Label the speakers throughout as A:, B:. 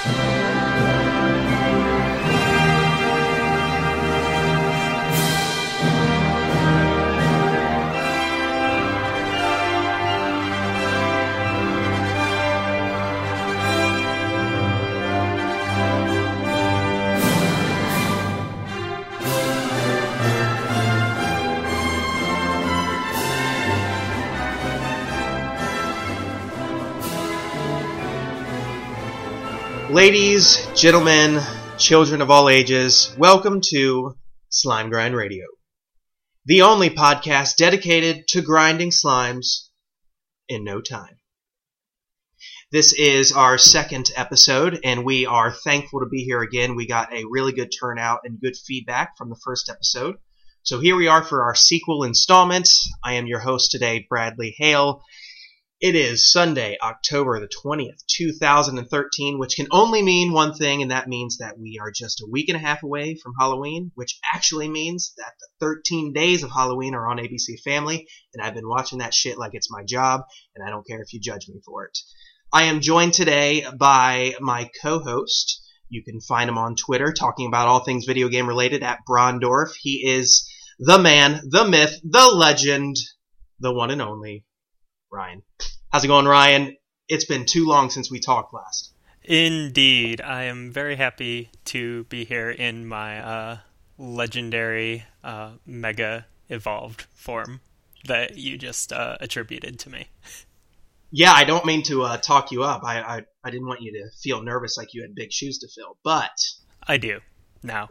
A: Ladies, gentlemen, children of all ages, welcome to Slime Grind Radio, the only podcast dedicated to grinding slimes in no time. This is our second episode, and we are thankful to be here again. We got a really good turnout and good feedback from the first episode. So here we are for our sequel installment. I am your host today, Bradley Hale. It is Sunday, October the 20th, 2013, which can only mean one thing, and that means that we are just a week and a half away from Halloween, which actually means that the 13 days of Halloween are on ABC Family, and I've been watching that shit like it's my job, and I don't care if you judge me for it. I am joined today by my co-host. You can find him on Twitter talking about all things video game related at Brondorf. He is the man, the myth, the legend, the one and only Ryan. How's it going, Ryan? It's been too long since we talked last.
B: Indeed. I am very happy to be here in my legendary mega evolved form that you just attributed to me.
A: Yeah, I don't mean to talk you up. I didn't want you to feel nervous like you had big shoes to fill, but...
B: I do, now.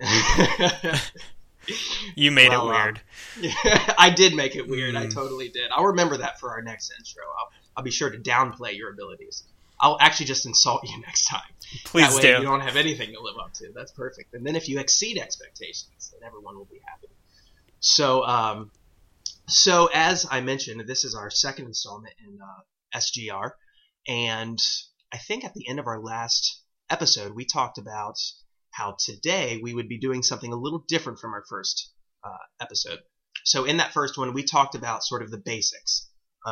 B: You made it weird.
A: I did make it weird. I totally did. I'll remember that for our next intro. I'll be sure to downplay your abilities. I'll actually just insult you next time.
B: Please
A: that way
B: do.
A: You don't have anything to live up to. That's perfect. And then if you exceed expectations, then everyone will be happy. So, so as I mentioned, this is our second installment in SGR. And I think at the end of our last episode, we talked about how today we would be doing something a little different from our first episode. So in that first one, we talked about sort of the basics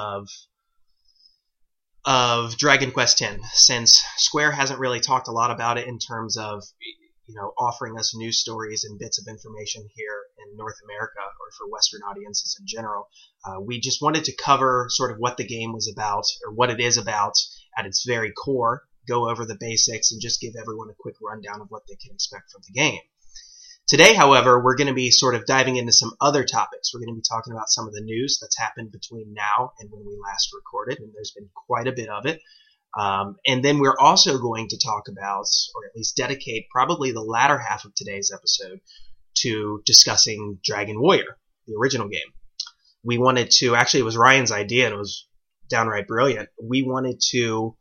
A: of Dragon Quest X, since Square hasn't really talked a lot about it in terms of, you know, offering us news stories and bits of information here in North America or for Western audiences in general. We just wanted to cover sort of what the game was about, or what it is about at its very core, go over the basics, and just give everyone a quick rundown of what they can expect from the game. Today, however, we're going to be sort of diving into some other topics. We're going to be talking about some of the news that's happened between now and when we last recorded, and there's been quite a bit of it. And then we're also going to talk about, or at least dedicate probably the latter half of today's episode to discussing Dragon Warrior, the original game. We wanted to, actually it was Ryan's idea and it was downright brilliant. We wanted to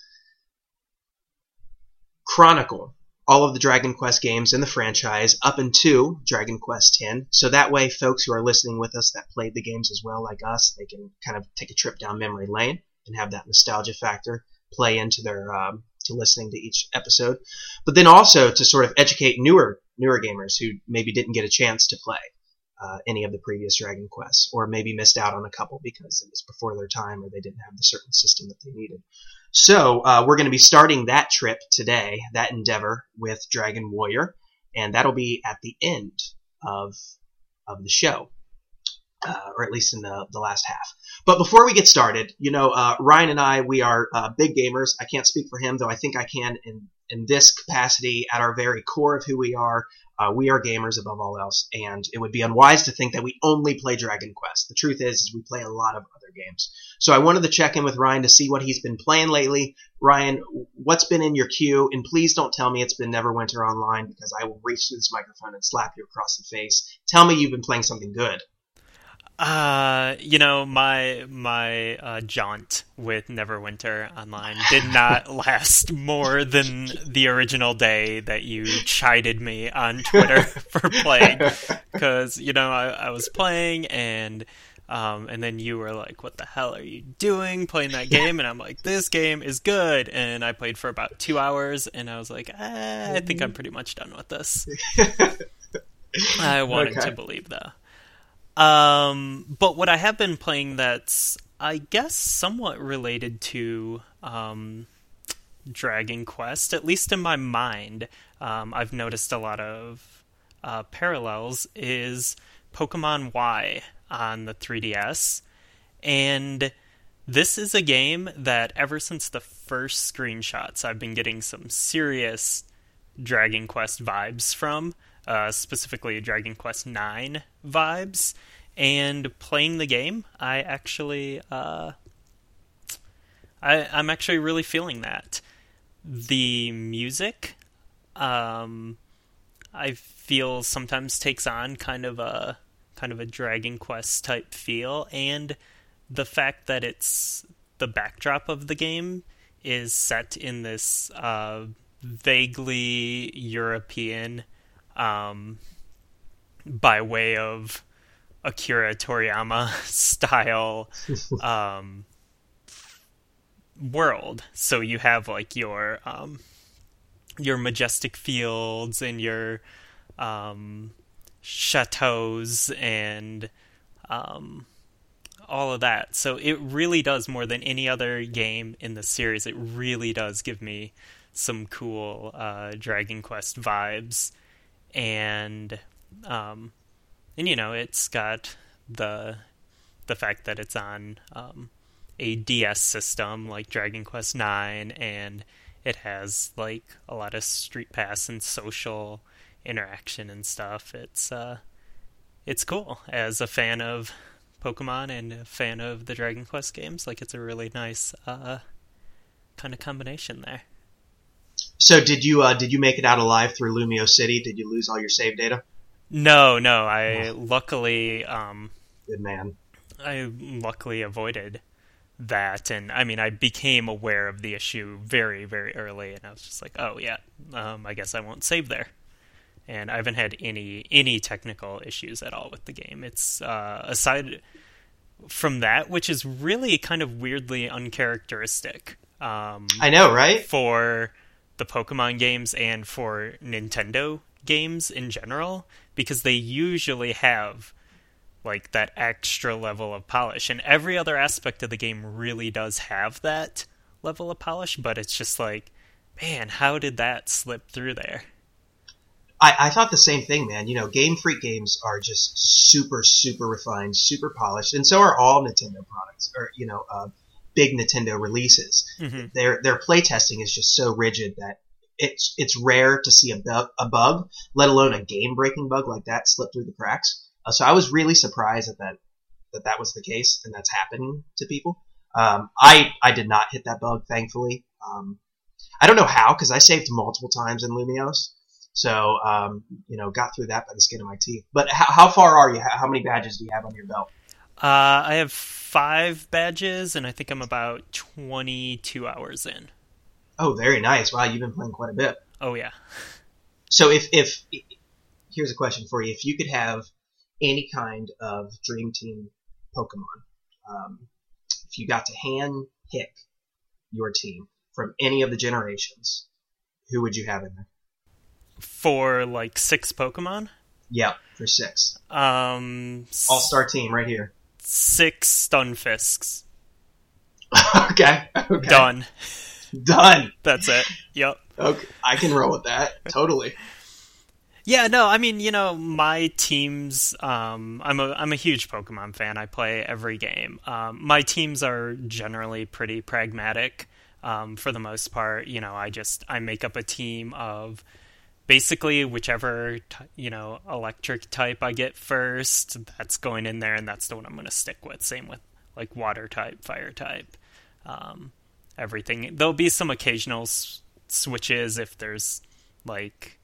A: chronicle all of the Dragon Quest games in the franchise up into Dragon Quest X, so that way folks who are listening with us that played the games as well like us, they can kind of take a trip down memory lane and have that nostalgia factor play into their to listening to each episode, but then also to sort of educate newer gamers who maybe didn't get a chance to play any of the previous Dragon Quests, or maybe missed out on a couple because it was before their time or they didn't have the certain system that they needed. So we're going to be starting that trip today, that endeavor, with Dragon Warrior, and that'll be at the end of the show, or at least in the last half. But before we get started, you know, Ryan and I, we are big gamers. I can't speak for him, though I think I can in this capacity. At our very core of who we are gamers above all else, and it would be unwise to think that we only play Dragon Quest. The truth is we play a lot of other games. So I wanted to check in with Ryan to see what he's been playing lately. Ryan, what's been in your queue? And please don't tell me it's been Neverwinter Online, because I will reach through this microphone and slap you across the face. Tell me you've been playing something good.
B: You know, my jaunt with Neverwinter Online did not last more than the original day that you chided me on Twitter for playing, because, you know, I was playing and then you were like, what the hell are you doing playing that game? And I'm like, this game is good. And I played for about 2 hours and I was like, I think I'm pretty much done with this. I wanted to believe though. But what I have been playing that's, I guess, somewhat related to Dragon Quest, at least in my mind, I've noticed a lot of parallels, is Pokemon Y on the 3DS. And this is a game that ever since the first screenshots, I've been getting some serious Dragon Quest vibes from, specifically Dragon Quest 9 vibes. And playing the game, I'm actually really feeling that. The music, I feel sometimes takes on kind of a Dragon Quest type feel, and the fact that it's the backdrop of the game is set in this vaguely European, by way of Akira Toriyama style world. So you have like your majestic fields and your chateaus and all of that. So it really does, more than any other game in the series, it really does give me some cool Dragon Quest vibes. And it's got the fact that it's on a DS system like Dragon Quest 9, and it has like a lot of Street Pass and social interaction and stuff. It's cool. As a fan of Pokemon and a fan of the Dragon Quest games, like, it's a really nice kind of combination there.
A: So did you make it out alive through Lumio City? Did you lose all your save data?
B: No. I luckily
A: good man.
B: I luckily avoided that, and I mean, I became aware of the issue very, very early, and I was just like, oh yeah, I guess I won't save there. And I haven't had any technical issues at all with the game. It's aside from that, which is really kind of weirdly uncharacteristic.
A: I know, right?
B: For the Pokemon games and for Nintendo games in general, because they usually have like that extra level of polish, and every other aspect of the game really does have that level of polish, but it's just like, man, how did that slip through there?
A: I thought the same thing, man. Game Freak games are just super, super refined, super polished, and so are all Nintendo products, or big Nintendo releases.
B: Mm-hmm.
A: Their playtesting is just so rigid that it's rare to see a bug, let alone a game-breaking bug like that, slip through the cracks. So I was really surprised that was the case, and that's happening to people. I did not hit that bug, thankfully. I don't know how, because I saved multiple times in Lumios. So, got through that by the skin of my teeth. But how far are you? How many badges do you have on your belt?
B: I have 5 badges, and I think I'm about 22 hours in.
A: Oh, very nice. Wow, you've been playing quite a bit.
B: Oh, yeah.
A: So if here's a question for you. If you could have any kind of Dream Team Pokemon, if you got to hand pick your team from any of the generations, who would you have in there?
B: For like 6 Pokemon?
A: Yeah, for 6. All-star team right here.
B: 6 Stunfisks.
A: Okay.
B: Done.
A: That's
B: it. Yep.
A: Okay, I can roll with that. Totally.
B: Yeah, no, I mean, my teams, I'm a huge Pokemon fan. I play every game. My teams are generally pretty pragmatic, for the most part. I make up a team of basically whichever, electric type I get first, that's going in there, and that's the one I'm going to stick with. Same with, like, water type, fire type, everything. There'll be some occasional switches if there's, like,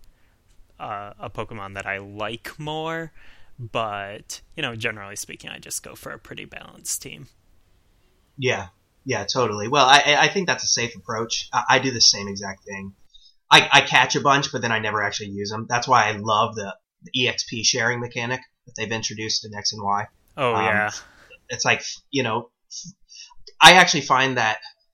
B: a Pokemon that I like more, but, generally speaking, I just go for a pretty balanced team.
A: Yeah, totally. Well, I think that's a safe approach. I do the same exact thing. I catch a bunch, but then I never actually use them. That's why I love the EXP sharing mechanic that they've introduced in X and Y.
B: Oh, yeah.
A: It's like, I actually find that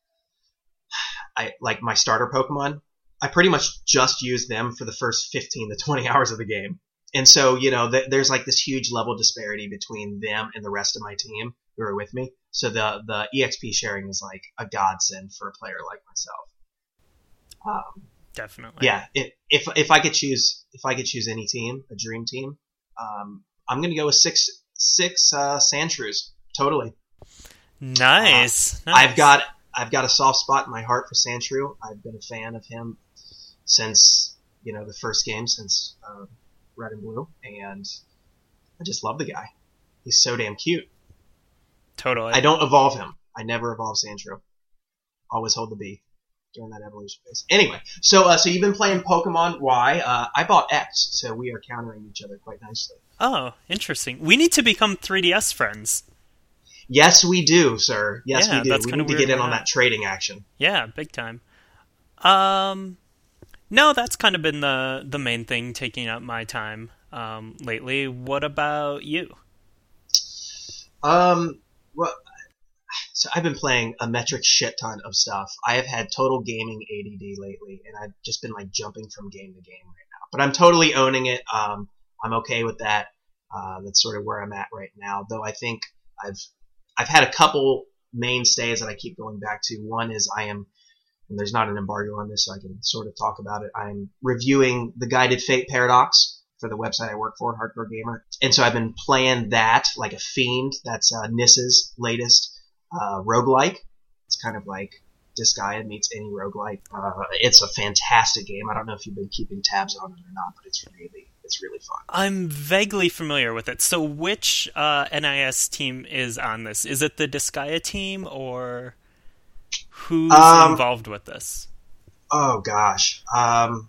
A: I like my starter Pokemon. I pretty much just use them for the first 15 to 20 hours of the game. And so, there's like this huge level disparity between them and the rest of my team who are with me. So the EXP sharing is like a godsend for a player like myself.
B: Definitely.
A: Yeah, if I could choose any team, a dream team, I'm gonna go with six Sandshrews. Totally.
B: Nice.
A: I've got a soft spot in my heart for Sandshrew. I've been a fan of him since the first game, since Red and Blue, and I just love the guy. He's so damn cute.
B: Totally.
A: I don't evolve him. I never evolve Sandshrew. Always hold the B during that evolution phase. Anyway, so you've been playing Pokemon Y. I bought X, so we are countering each other quite nicely.
B: Oh, interesting. We need to become 3DS friends.
A: Yes, we do, sir. Yes, we do.
B: That's
A: we need to get in on that trading action.
B: Yeah, big time. No, that's kind of been the main thing taking up my time lately. What about you?
A: Well, so I've been playing a metric shit ton of stuff. I have had total gaming ADD lately, and I've just been like jumping from game to game right now. But I'm totally owning it. I'm okay with that. That's sort of where I'm at right now. Though I think I've had a couple mainstays that I keep going back to. One is and there's not an embargo on this, so I can sort of talk about it. I'm reviewing the Guided Fate Paradox for the website I work for, Hardcore Gamer. And so I've been playing that like a fiend. That's Nissa's latest roguelike. It's kind of like Disgaea meets any roguelike. It's a fantastic game. I don't know if you've been keeping tabs on it or not, but it's really fun.
B: I'm vaguely familiar with it. So which NIS team is on this? Is it the Disgaea team, or who's involved with this?
A: Oh gosh. I'm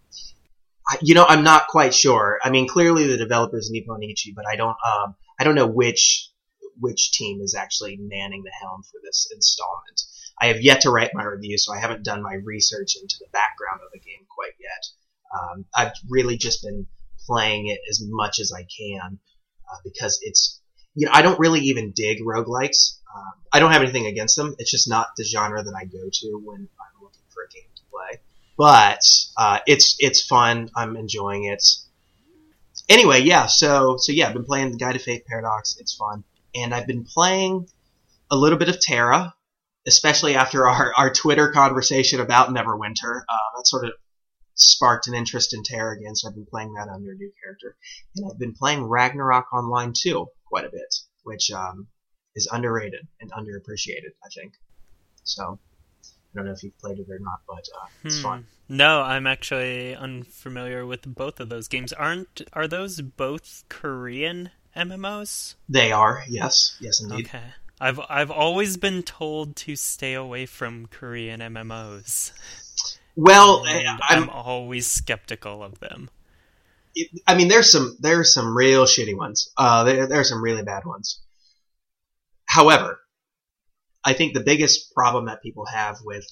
A: not quite sure. I mean, clearly the developer's Nippon Ichi, but I don't know which team is actually manning the helm for this installment. I have yet to write my review, so I haven't done my research into the background of the game quite yet. I've really just been playing it as much as I can because it's, I don't really even dig roguelikes. I don't have anything against them. It's just not the genre that I go to when I'm looking for a game to play. But it's fun. I'm enjoying it. Anyway, yeah. So yeah, I've been playing the Guided Fate Paradox. It's fun, and I've been playing a little bit of Terra, especially after our Twitter conversation about Neverwinter. That sort of sparked an interest in Terra again, so I've been playing that under a new character. And I've been playing Ragnarok Online too, quite a bit, which is underrated and underappreciated, I think. So, I don't know if you've played it or not, but it's fun.
B: No, I'm actually unfamiliar with both of those games. Are those both Korean MMOs?
A: They are, yes. Yes, indeed.
B: Okay. I've always been told to stay away from Korean MMOs.
A: Well,
B: I'm always skeptical of them.
A: I mean, there's some real shitty ones. There are some really bad ones. However, I think the biggest problem that people have with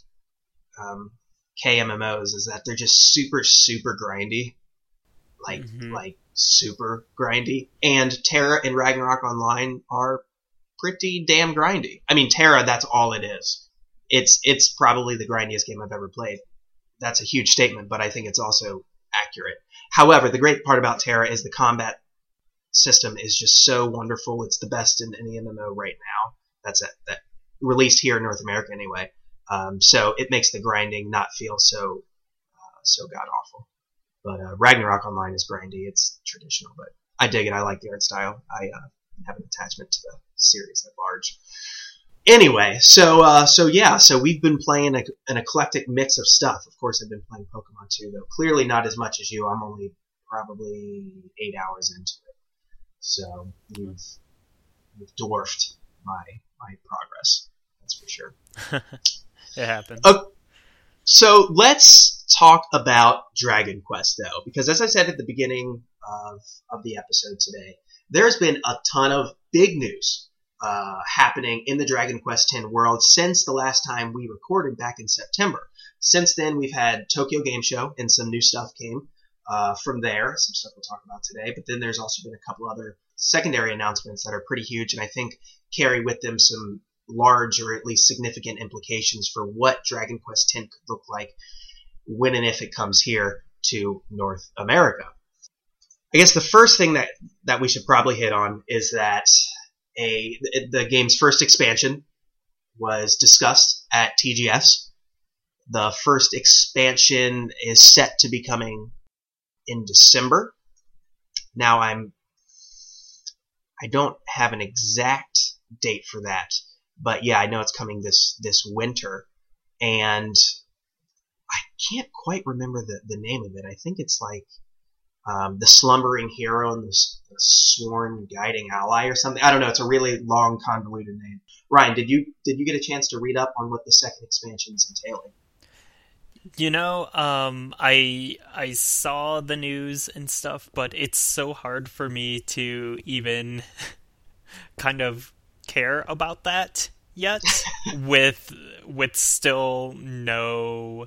A: KMMOs is that they're just super, super grindy. Like super grindy. And Terra and Ragnarok Online are pretty damn grindy. I mean, Terra, that's all it is. It's probably the grindiest game I've ever played. That's a huge statement, but I think it's also accurate. However, the great part about Terra is the combat system is just so wonderful. It's the best in any MMO right now. That's that released here in North America anyway. So it makes the grinding not feel so god awful. But Ragnarok Online is grindy. It's traditional, but I dig it. I like the art style. I have an attachment to the series at large. Anyway, so we've been playing an eclectic mix of stuff. Of course, I've been playing Pokemon too, though clearly not as much as you. I'm only probably 8 hours into it, so you've dwarfed my progress. That's for sure.
B: It happens.
A: So let's talk about Dragon Quest, though, because as I said at the beginning of the episode today, there's been a ton of big news happening in the Dragon Quest X world since the last time we recorded back in September. Since then, we've had Tokyo Game Show, and some new stuff came from there, some stuff we'll talk about today. But then there's also been a couple other secondary announcements that are pretty huge, and I think carry with them some large or at least significant implications for what Dragon Quest X could look like when and if it comes here to North America. I guess the first thing that we should probably hit on is that the game's first expansion was discussed at TGS. The first expansion is set to be coming in December. Now I don't have an exact date for that, but yeah, I know it's coming this winter, and I can't quite remember the name of it. I think it's like the Slumbering Hero and the Sworn Guiding Ally or something. I don't know. It's a really long, convoluted name. Ryan, did you get a chance to read up on what the second expansion is entailing?
B: I saw the news and stuff, but it's so hard for me to even kind of care about that yet, with still no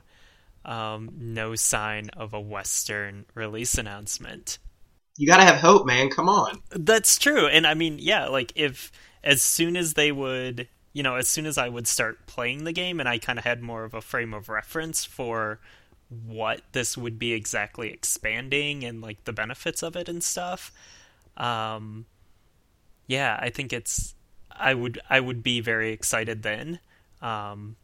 B: sign of a Western release announcement.
A: You gotta have hope, man. Come on.
B: That's true, and I mean, yeah, like as soon as I would start playing the game and I kind of had more of a frame of reference for what this would be exactly expanding and like the benefits of it and stuff, yeah, I think I would be very excited then. I'm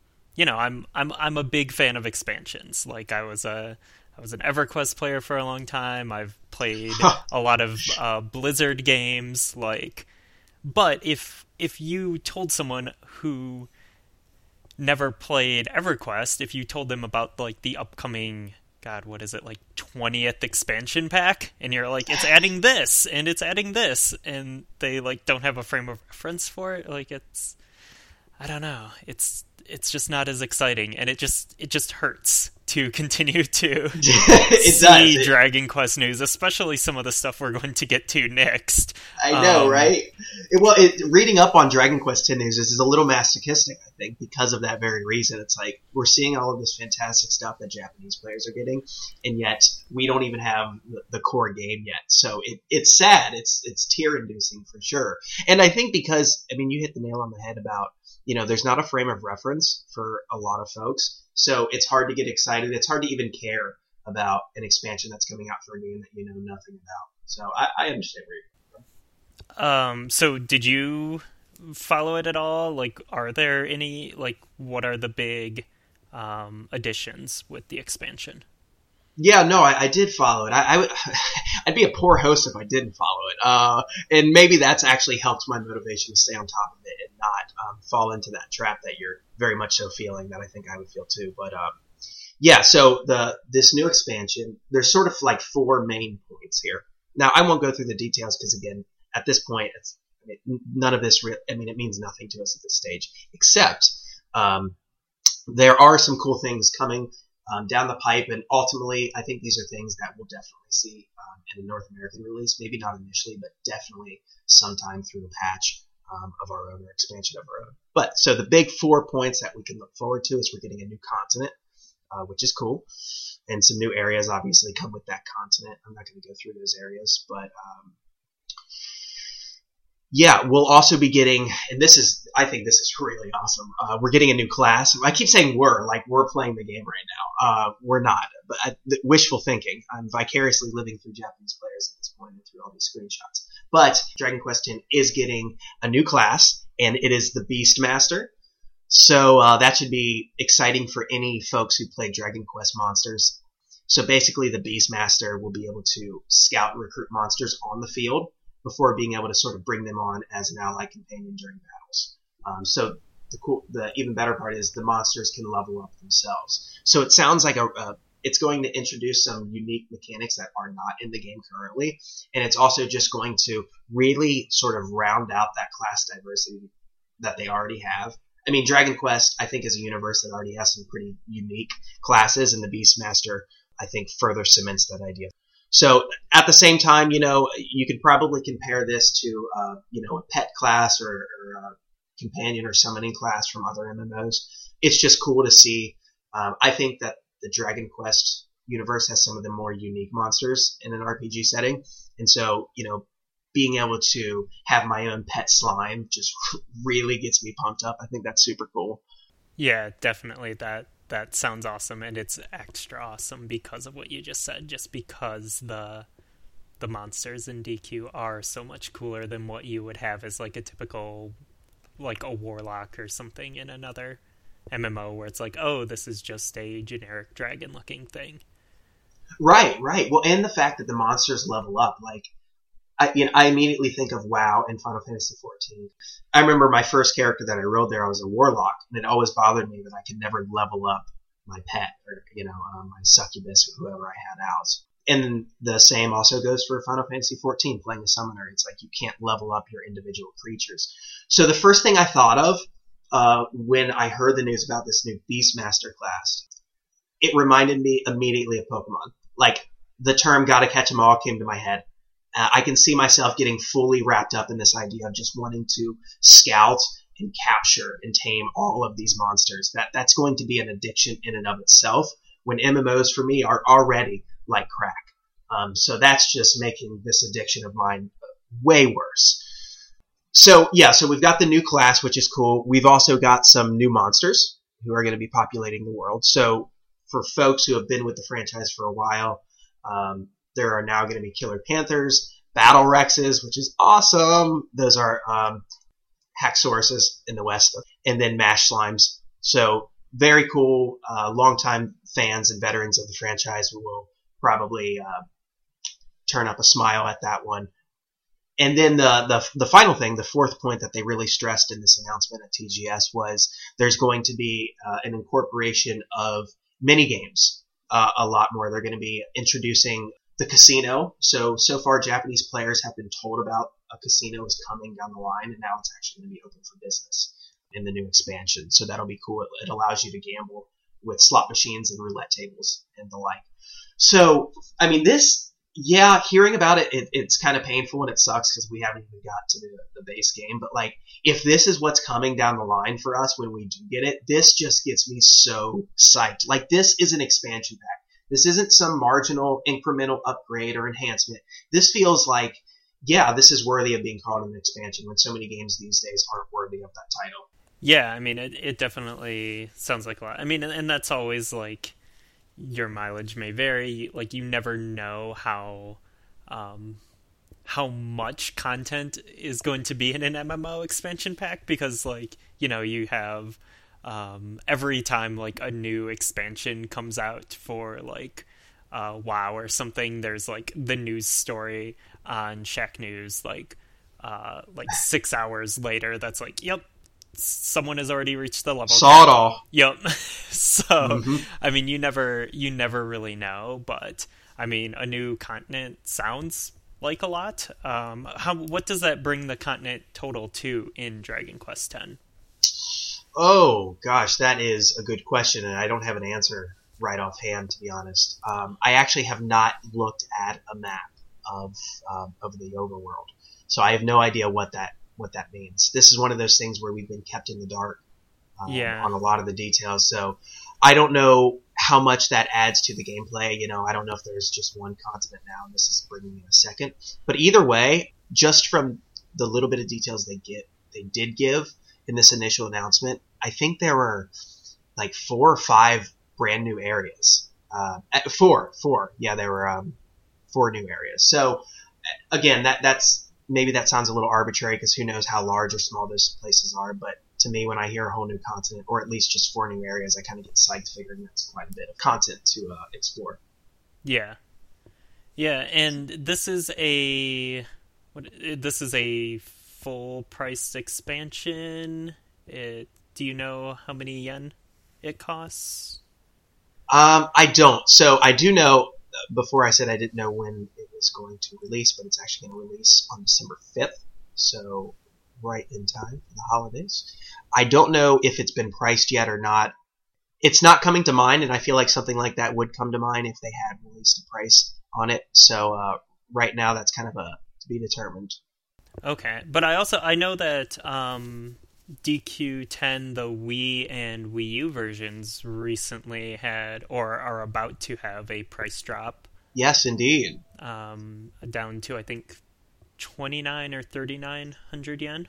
B: a big fan of expansions. Like I was an EverQuest player for a long time. I've played a lot of Blizzard games. But if you told someone who never played EverQuest, if you told them about like the upcoming, God, what is it, like 20th expansion pack, and you're like, it's adding this and it's adding this, and they like don't have a frame of reference for it, like I don't know, it's just not as exciting, and it just hurts to continue to see Dragon Quest news, especially some of the stuff we're going to get to next.
A: I know, right? Reading up on Dragon Quest X news is a little masochistic, I think, because of that very reason. It's like we're seeing all of this fantastic stuff that Japanese players are getting, and yet we don't even have the core game yet. So it's sad. It's tear-inducing for sure. And I think because, I mean, you hit the nail on the head about, there's not a frame of reference for a lot of folks. So it's hard to get excited. It's hard to even care about an expansion that's coming out for a game that you know nothing about. So I understand where you're coming from.
B: So did you follow it at all? Like, are there any, like, what are the big additions with the expansion?
A: Yeah, no, I did follow it. I'd be a poor host if I didn't follow it. And maybe that's actually helped my motivation to stay on top of it and not fall into that trap that you're very much so feeling, that I think I would feel too. But yeah, so this new expansion, there's sort of like 4 main points here. Now, I won't go through the details because, again, at this point, none of this, it means nothing to us at this stage, except there are some cool things coming down the pipe, and ultimately, I think these are things that we'll definitely see in a North American release. Maybe not initially, but definitely sometime through a patch of our own or expansion of our own. But so the big 4 points that we can look forward to is we're getting a new continent, which is cool, and some new areas obviously come with that continent. I'm not going to go through those areas, but yeah, we'll also be getting, and I think this is really awesome. We're getting a new class. I keep saying we're playing the game right now. We're not, but wishful thinking. I'm vicariously living through Japanese players at this point and through all these screenshots. But Dragon Quest X is getting a new class, and it is the Beastmaster. So that should be exciting for any folks who play Dragon Quest monsters. So basically, the Beastmaster will be able to scout and recruit monsters on the field before being able to sort of bring them on as an ally companion during battles. So the even better part is the monsters can level up themselves. So it sounds like it's going to introduce some unique mechanics that are not in the game currently, and it's also just going to really sort of round out that class diversity that they already have. I mean, Dragon Quest, I think, is a universe that already has some pretty unique classes, and the Beastmaster, I think, further cements that idea. So at the same time, you could probably compare this to, a pet class or a companion or summoning class from other MMOs. It's just cool to see. I think that the Dragon Quest universe has some of the more unique monsters in an RPG setting. And so, being able to have my own pet slime just really gets me pumped up. I think that's super cool.
B: Yeah, definitely. That sounds awesome, and it's extra awesome because of what you just said, just because the monsters in DQ are so much cooler than what you would have as like a typical, like a warlock or something in another MMO where it's like, oh, this is just a generic dragon looking thing.
A: Right. Well, and the fact that the monsters level up, like, I immediately think of WoW and Final Fantasy XIV. I remember my first character that I rode there, I was a warlock, and it always bothered me that I could never level up my pet or, my succubus or whoever I had out. And the same also goes for Final Fantasy XIV, playing a summoner. It's like you can't level up your individual creatures. So the first thing I thought of when I heard the news about this new Beastmaster class, it reminded me immediately of Pokemon. Like, the term gotta catch 'em all came to my head. I can see myself getting fully wrapped up in this idea of just wanting to scout and capture and tame all of these monsters. That's going to be an addiction in and of itself, when MMOs for me are already like crack. So that's just making this addiction of mine way worse. So we've got the new class, which is cool. We've also got some new monsters who are going to be populating the world. So for folks who have been with the franchise for a while, there are now going to be Killer Panthers, Battle Rexes, which is awesome. Those are Haxoruses in the West, and then Mash Slimes. So very cool. Longtime fans and veterans of the franchise who will probably turn up a smile at that one. And then the final thing, the fourth point that they really stressed in this announcement at TGS was there's going to be an incorporation of mini games a lot more. They're going to be introducing the casino. So far Japanese players have been told about a casino is coming down the line, and now it's actually going to be open for business in the new expansion. So that'll be cool. It allows you to gamble with slot machines and roulette tables and the like. So, I mean, hearing about it, it's kind of painful and it sucks because we haven't even got to the base game. But, like, if this is what's coming down the line for us when we do get it, this just gets me so psyched. Like, this is an expansion pack. This isn't some marginal incremental upgrade or enhancement. This feels like, this is worthy of being called an expansion when so many games these days aren't worthy of that title.
B: Yeah, I mean, it definitely sounds like a lot. I mean, and that's always, like, your mileage may vary. Like, you never know how much content is going to be in an MMO expansion pack, because, like, you have every time, like, a new expansion comes out for, like, WoW or something, there's, like, the news story on Shack News, like 6 hours later, that's like, yep, someone has already reached the level.
A: Saw it all.
B: Yep. So, I mean, you never really know, but I mean, a new continent sounds like a lot. What does that bring the continent total to in Dragon Quest X?
A: Oh gosh, that is a good question, and I don't have an answer right offhand, to be honest. I actually have not looked at a map of the overworld, so I have no idea what that means. This is one of those things where we've been kept in the dark on a lot of the details, so I don't know how much that adds to the gameplay. I don't know if there's just one continent now and this is bringing in a second, but either way, just from the little bit of details they did give in this initial announcement, I think there were like 4 or 5 brand new areas. Four. Yeah, there were 4 new areas. So again, that's maybe that sounds a little arbitrary because who knows how large or small those places are. But to me, when I hear a whole new continent, or at least just 4 new areas, I kind of get psyched, figuring that's quite a bit of content to explore.
B: Yeah, and this is a full priced expansion. Do you know how many yen it costs?
A: I don't. So I do know, before I said I didn't know when it was going to release, but it's actually going to release on December 5th. So right in time for the holidays. I don't know if it's been priced yet or not. It's not coming to mind, and I feel like something like that would come to mind if they had released a price on it. So right now that's kind of to be determined.
B: Okay, but I know that DQ10, the Wii and Wii U versions, recently had or are about to have a price drop.
A: Yes, indeed.
B: Down to, I think, 29 or 3,900 yen.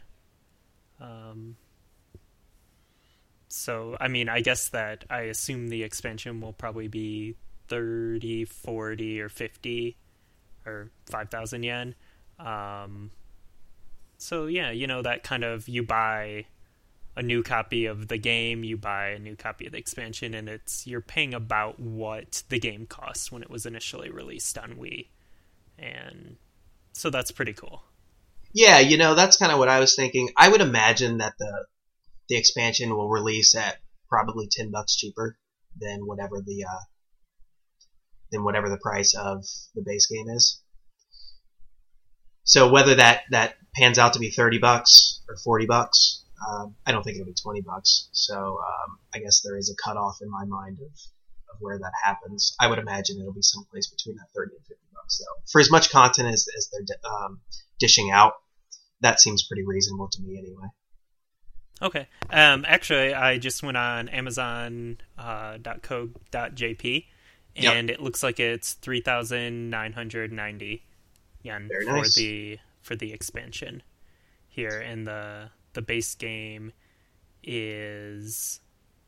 B: So, I mean, I guess that I assume the expansion will probably be 30, 40, or 50, or 5,000 yen. So, yeah, that kind of, you buy a new copy of the game, you buy a new copy of the expansion, and you're paying about what the game costs when it was initially released on Wii. And so that's pretty cool.
A: Yeah, that's kind of what I was thinking. I would imagine that the expansion will release at probably $10 cheaper than whatever the price of the base game is. So whether that pans out to be $30 or $40, I don't think it'll be $20. So I guess there is a cutoff in my mind of where that happens. I would imagine it'll be someplace between that $30 and $50 though. For as much content as they're dishing out, that seems pretty reasonable to me anyway.
B: Okay. Actually, I just went on Amazon.co.jp, and It looks like it's 3,990 yen
A: Very nice.
B: for the expansion here, and the base game is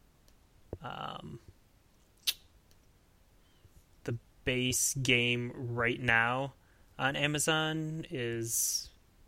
B: the base game right now on Amazon is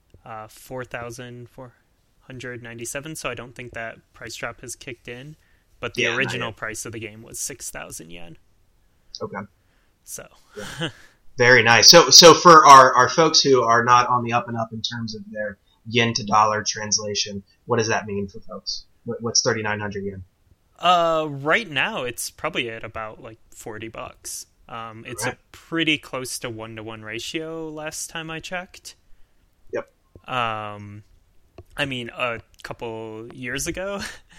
B: 4,497. So I don't think that price drop has kicked in, but the original price of the game was 6,000 yen.
A: Okay.
B: So.
A: Yeah. Very nice. So for our folks who are not on the up and up in terms of their yen to dollar translation, what does that mean for folks? What's 3,900 yen?
B: Right now it's probably at about like $40. It's a pretty close to 1-to-1 ratio last time I checked.
A: Yep.
B: I mean, a couple years ago,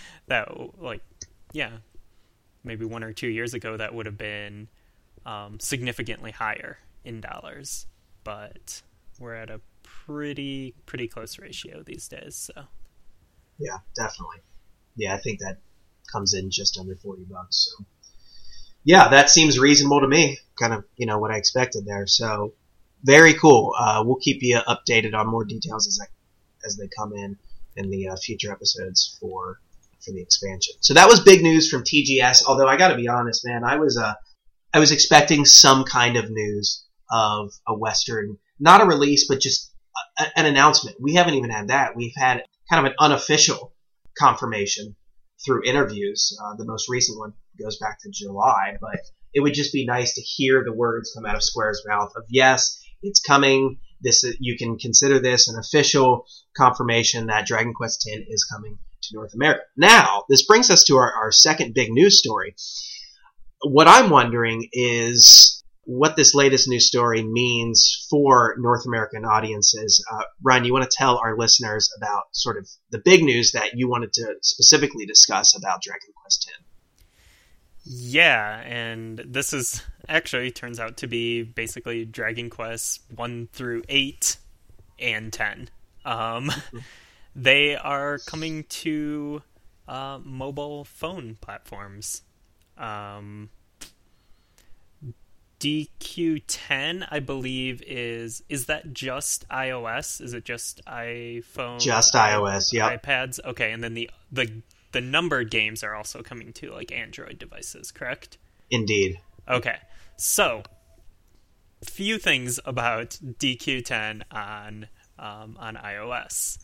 B: maybe 1 or 2 years ago, that would have been significantly higher in dollars, but we're at a pretty close ratio these days. So
A: yeah, definitely. Yeah, I think that comes in just under $40. So yeah, that seems reasonable to me. Kind of what I expected there. So very cool. We'll keep you updated on more details as they come in the future episodes for the expansion. So that was big news from TGS. Although I got to be honest, man, I was expecting some kind of news of a Western, not a release, but just an announcement. We haven't even had that. We've had kind of an unofficial confirmation through interviews. The most recent one goes back to July, but it would just be nice to hear the words come out of Square's mouth of, yes, it's coming. You can consider this an official confirmation that Dragon Quest X is coming to North America. Now, this brings us to our second big news story. What I'm wondering is what this latest news story means for North American audiences. Ryan, you want to tell our listeners about sort of the big news that you wanted to specifically discuss about Dragon Quest X?
B: Yeah, and this is actually turns out to be basically Dragon Quest 1 through 8 and 10. They are coming to mobile phone platforms. DQ10, I believe, is that just iOS? Is it just iPhone?
A: Just iOS, yeah.
B: iPads? Okay, and then the numbered games are also coming to like Android devices, correct?
A: Indeed.
B: Okay, so few things about DQ10 on iOS.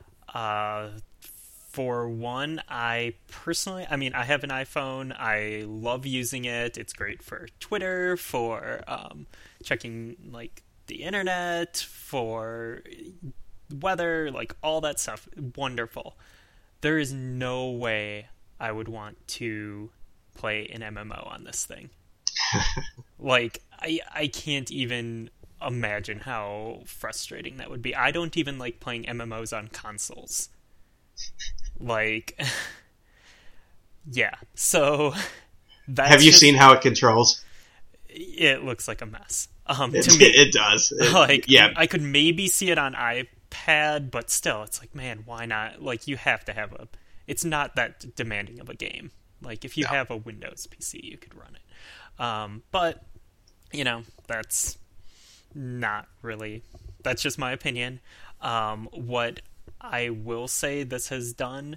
B: For one, I have an iPhone. I love using it. It's great for Twitter, for checking like the internet, for weather, like all that stuff. Wonderful. There is no way I would want to play an MMO on this thing. Like, I can't even imagine how frustrating that would be. I don't even like playing MMOs on consoles. Like, yeah. So that's
A: have you seen how it controls?
B: It looks like a mess.
A: To me, it does.
B: Yeah, I could maybe see it on iPad, but still, it's like, man, why not? Like, you have to have it's not that demanding of a game. Like, if you have a Windows PC, you could run it. But that's not really. That's just my opinion. What I will say this has done,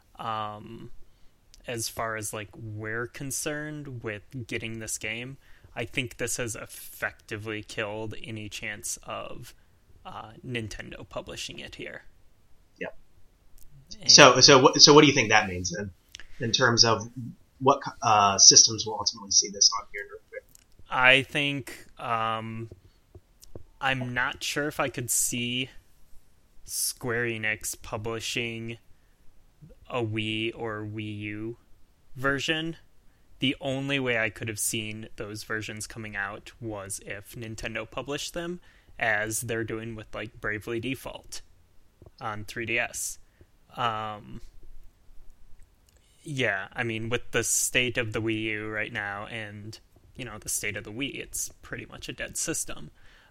B: as far as like we're concerned with getting this game, I think this has effectively killed any chance of Nintendo publishing it here.
A: Yep.
B: And
A: So what do you think that means then, in terms of what systems will ultimately see this on here?
B: I think I'm not sure if I could see Square Enix publishing a Wii or Wii U version. The only way I could have seen those versions coming out was if Nintendo published them, as they're doing with like Bravely Default on 3DS. Yeah, I mean, with the state of the Wii U right now and, the state of the Wii, it's pretty much a dead system.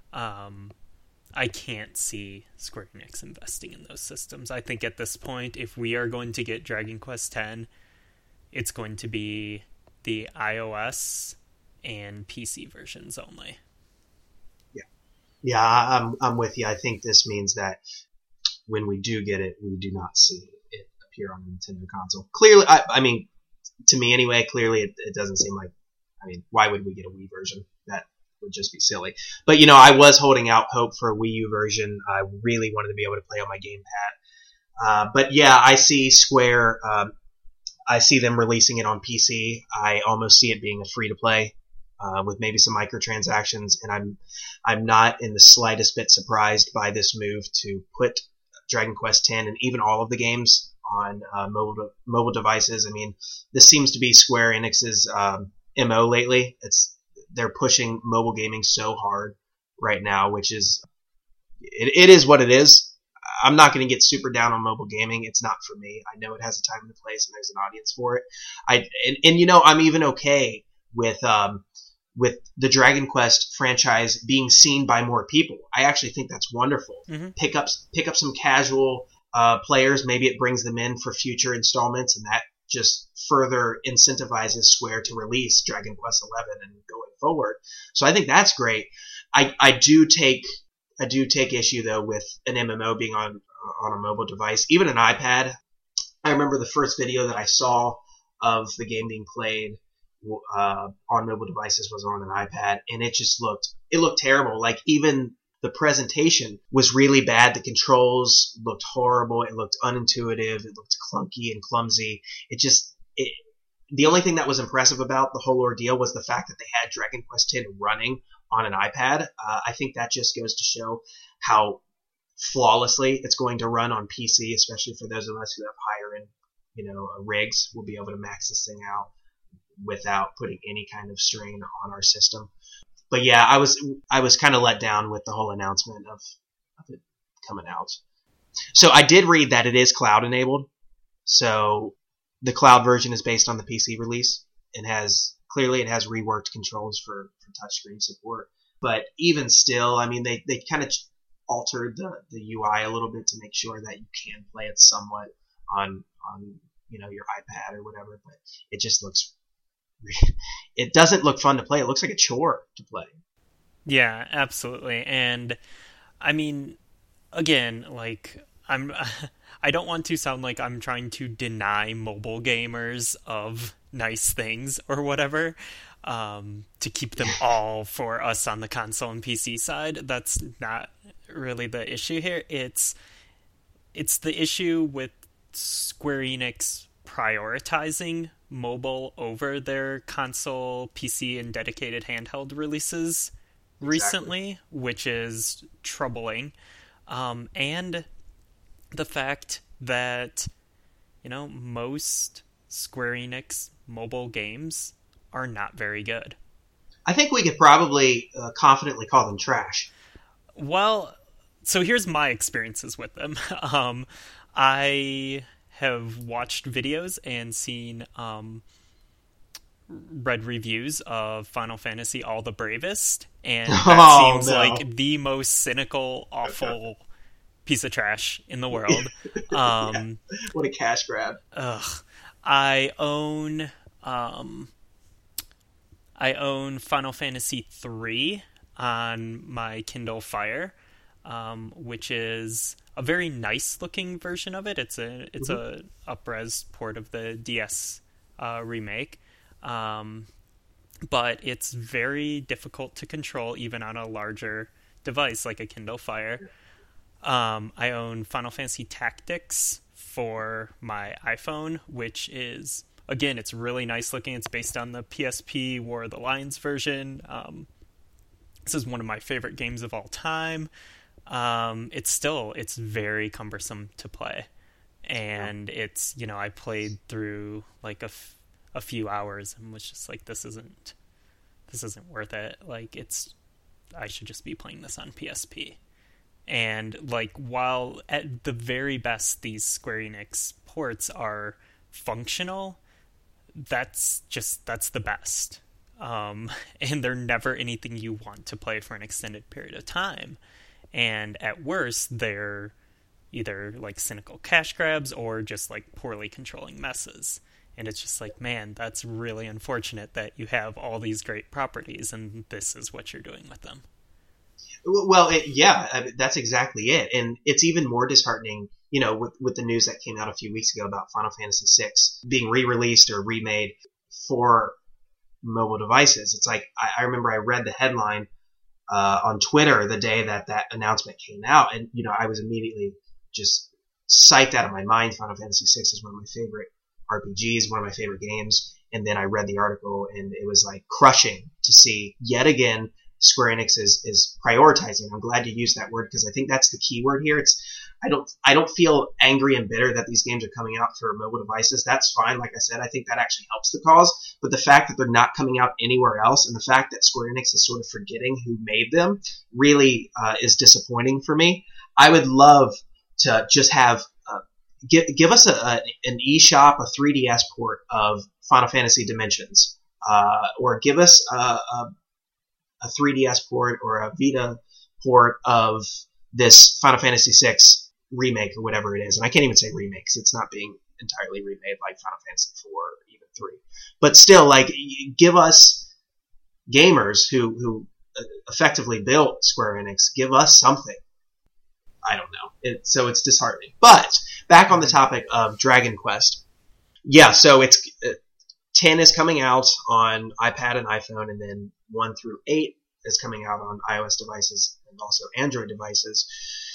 B: I can't see Square Enix investing in those systems. I think at this point, if we are going to get Dragon Quest X, it's going to be the iOS and PC versions only.
A: Yeah, I'm with you. I think this means that when we do get it, we do not see it appear on the Nintendo console. Clearly, I mean, to me anyway, clearly it doesn't seem like, why would we get a Wii version? That would just be silly. But, I was holding out hope for a Wii U version. I really wanted to be able to play on my gamepad. But yeah, I see Square, I see them releasing it on PC. I almost see it being a free-to-play. With maybe some microtransactions, and I'm not in the slightest bit surprised by this move to put Dragon Quest X and even all of the games on mobile devices. I mean, this seems to be Square Enix's MO lately. They're pushing mobile gaming so hard right now, which is it is what it is. I'm not going to get super down on mobile gaming. It's not for me. I know it has a time and a place, and there's an audience for it. I'm even okay with the Dragon Quest franchise being seen by more people. I actually think that's wonderful.
B: Mm-hmm.
A: Pick up some casual players. Maybe it brings them in for future installments, and that just further incentivizes Square to release Dragon Quest XI and going forward. So I think that's great. I do take issue though with an MMO being on a mobile device, even an iPad. I remember the first video that I saw of the game being played on mobile devices was on an iPad, and it looked terrible. Like, even the presentation was really bad. The controls looked horrible. It looked unintuitive. It looked clunky and clumsy. The only thing that was impressive about the whole ordeal was the fact that they had Dragon Quest X running on an iPad. I think that just goes to show how flawlessly it's going to run on PC, especially for those of us who have higher end, rigs. We'll be able to max this thing out without putting any kind of strain on our system. But yeah, I was kind of let down with the whole announcement of it coming out. So I did read that it is cloud enabled. So the cloud version is based on the PC release and has reworked controls for touchscreen support. But even still, they kind of altered the UI a little bit to make sure that you can play it somewhat on your iPad or whatever. But it just looks it doesn't look fun to play. It looks like a chore to play.
B: Yeah, absolutely. And again, like, I don't want to sound like I'm trying to deny mobile gamers of nice things or whatever, to keep them all for us on the console and PC side. That's not really the issue here. It's the issue with Square Enix prioritizing mobile over their console, PC, and dedicated handheld releases recently, which is troubling. And the fact that, most Square Enix mobile games are not very good.
A: I think we could probably confidently call them trash.
B: Well, so here's my experiences with them. I have watched videos and seen read reviews of Final Fantasy All the Bravest, and that seems like the most cynical, awful piece of trash in the world.
A: Yeah. What a cash grab.
B: I own Final Fantasy III on my Kindle Fire, which is a very nice looking version of it. It's a up-res port of the DS remake, but it's very difficult to control even on a larger device like a Kindle Fire. I own Final Fantasy Tactics for my iPhone, which is, again, it's really nice looking. It's based on the PSP War of the Lions version. This is one of my favorite games of all time. It's very cumbersome to play. And it's, I played through like a few hours and was just like, this isn't worth it. Like, I should just be playing this on PSP. And like, while at the very best these Square Enix ports are functional, that's the best. And they're never anything you want to play for an extended period of time. And at worst, they're either like cynical cash grabs or just like poorly controlling messes. And it's just like, man, that's really unfortunate that you have all these great properties and this is what you're doing with them.
A: Well, that's exactly it. And it's even more disheartening, with the news that came out a few weeks ago about Final Fantasy VI being re-released or remade for mobile devices. It's like, I remember I read the headline on Twitter the day that announcement came out, and, I was immediately just psyched out of my mind. Final Fantasy VI is one of my favorite RPGs, one of my favorite games. And then I read the article, and it was like crushing to see yet again Square Enix is prioritizing. I'm glad you used that word because I think that's the key word here. I don't feel angry and bitter that these games are coming out for mobile devices. That's fine. Like I said, I think that actually helps the cause. But the fact that they're not coming out anywhere else, and the fact that Square Enix is sort of forgetting who made them, really is disappointing for me. I would love to just have give us an eShop, a 3DS port of Final Fantasy Dimensions, or give us a 3DS port or a Vita port of this Final Fantasy VI remake or whatever it is. And I can't even say remake because it's not being entirely remade like Final Fantasy IV or even 3. But still, like, give us gamers who effectively built Square Enix, give us something. I don't know. So it's disheartening. But back on the topic of Dragon Quest. Yeah, so it's 10 is coming out on iPad and iPhone, and then 1 through 8 is coming out on iOS devices and also Android devices.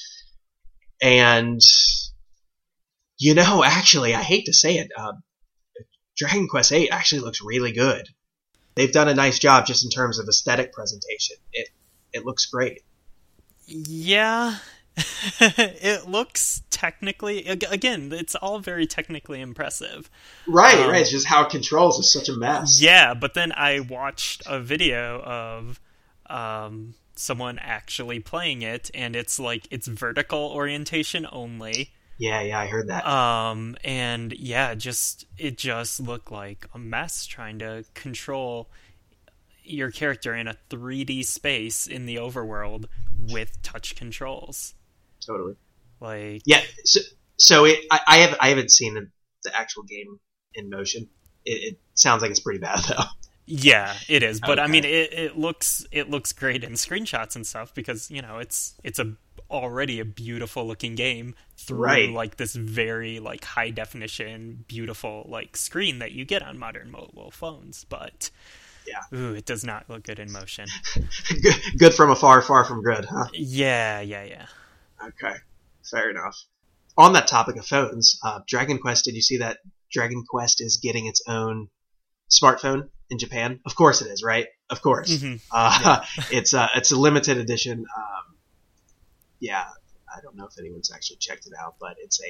A: And, actually, I hate to say it, Dragon Quest 8 actually looks really good. They've done a nice job just in terms of aesthetic presentation. It looks great.
B: Yeah. It looks technically, again, it's all very technically impressive.
A: Right. It's just how it controls is such a mess.
B: Yeah, but then I watched a video of someone actually playing it, and it's like, it's vertical orientation only.
A: Yeah, I heard that.
B: And yeah, it just looked like a mess trying to control your character in a 3D space in the overworld with touch controls.
A: Totally.
B: Like,
A: yeah. So I haven't seen the actual game in motion. It sounds like it's pretty bad though.
B: Yeah, it is. But
A: okay.
B: I mean, it looks great in screenshots and stuff because it's already a beautiful looking game through like this very like high definition, beautiful like screen that you get on modern mobile phones. But
A: yeah,
B: it does not look good in motion.
A: Good from afar, far from good, huh?
B: Yeah.
A: Okay, fair enough. On that topic of phones, Dragon Quest, did you see that Dragon Quest is getting its own smartphone in Japan? Of course it is, right? Of course.
B: Mm-hmm.
A: Yeah. It's a limited edition. Yeah, I don't know if anyone's actually checked it out, but it's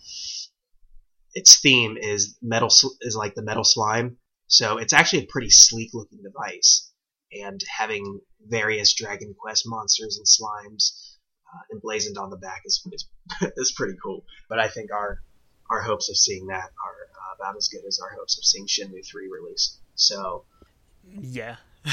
A: its theme is like the metal slime. So it's actually a pretty sleek looking device, and having various Dragon Quest monsters and slimes emblazoned on the back is pretty cool. But I think our hopes of seeing that are about as good as our hopes of seeing Shenmue 3 released. So
B: yeah.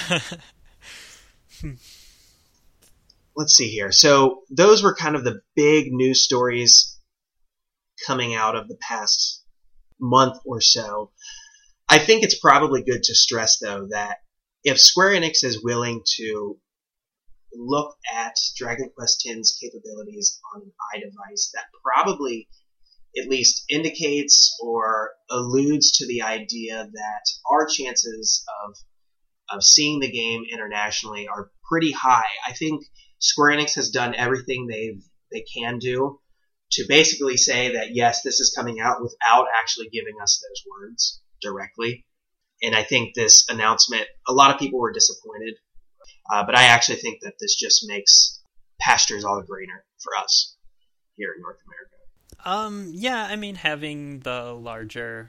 A: Let's see here. So those were kind of the big news stories coming out of the past month or so. I think it's probably good to stress, though, that if Square Enix is willing to look at Dragon Quest X's capabilities on an iDevice, that probably at least indicates or alludes to the idea that our chances of seeing the game internationally are pretty high. I think Square Enix has done everything they can do to basically say that, yes, this is coming out without actually giving us those words directly. And I think this announcement, a lot of people were disappointed, but I actually think that this just makes pastures all the greener for us here in North America.
B: Yeah, I mean, having the larger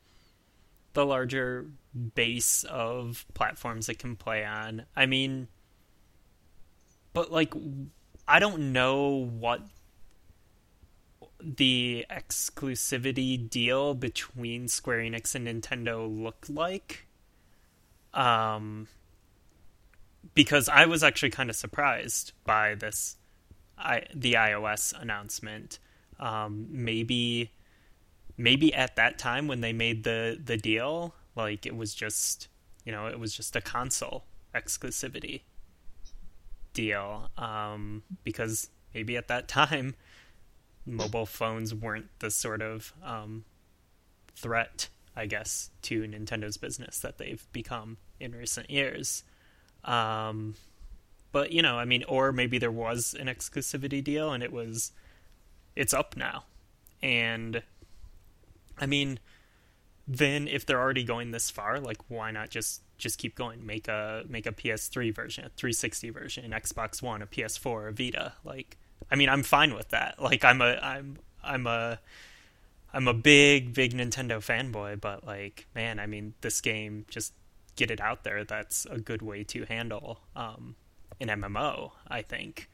B: base of platforms it can play on. I mean, but like, I don't know what the exclusivity deal between Square Enix and Nintendo looked like. Because I was actually kind of surprised by the iOS announcement. Maybe at that time when they made the deal, like it was just a console exclusivity deal. Because maybe at that time mobile phones weren't the sort of threat, I guess, to Nintendo's business that they've become in recent years. But I mean, or maybe there was an exclusivity deal and it's up now. And I mean, then if they're already going this far, like why not just keep going? Make a PS3 version, a 360 version, an Xbox One, a PS4, a Vita. Like, I mean, I'm fine with that. Like, I'm a big Nintendo fanboy, but like, man, I mean, this game, just get it out there. That's a good way to handle an MMO, I think.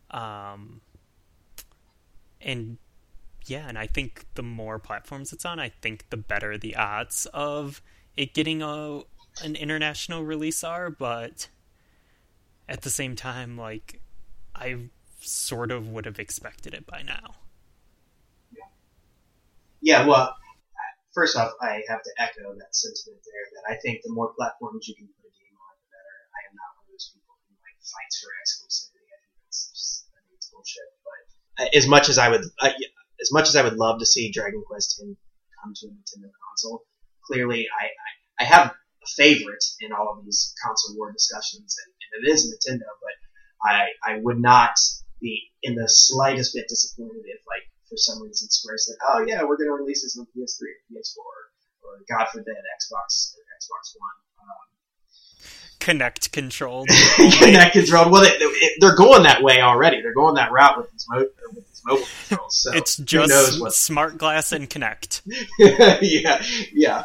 B: And yeah, and I think the more platforms it's on, I think the better the odds of it getting an international release are. But at the same time, like, I sort of would have expected it by now.
A: Yeah, well, first off, I have to echo that sentiment there, that I think the more platforms you can put a game on, the better. I am not one of those people who fights for exclusivity. I think it's bullshit. But as much as I would love to see Dragon Quest X come to a Nintendo console, clearly I have a favorite in all of these console war discussions, and it is Nintendo. But I would not be in the slightest bit disappointed if, for some reason, Square said, "Oh yeah, we're going to release this on PS3 or PS4 or God forbid Xbox or Xbox One."
B: Kinect controlled.
A: Kinect controlled. Well, they're going that way already. They're going that route with these mobile controls. So
B: it's just Smart Glass and Kinect.
A: yeah.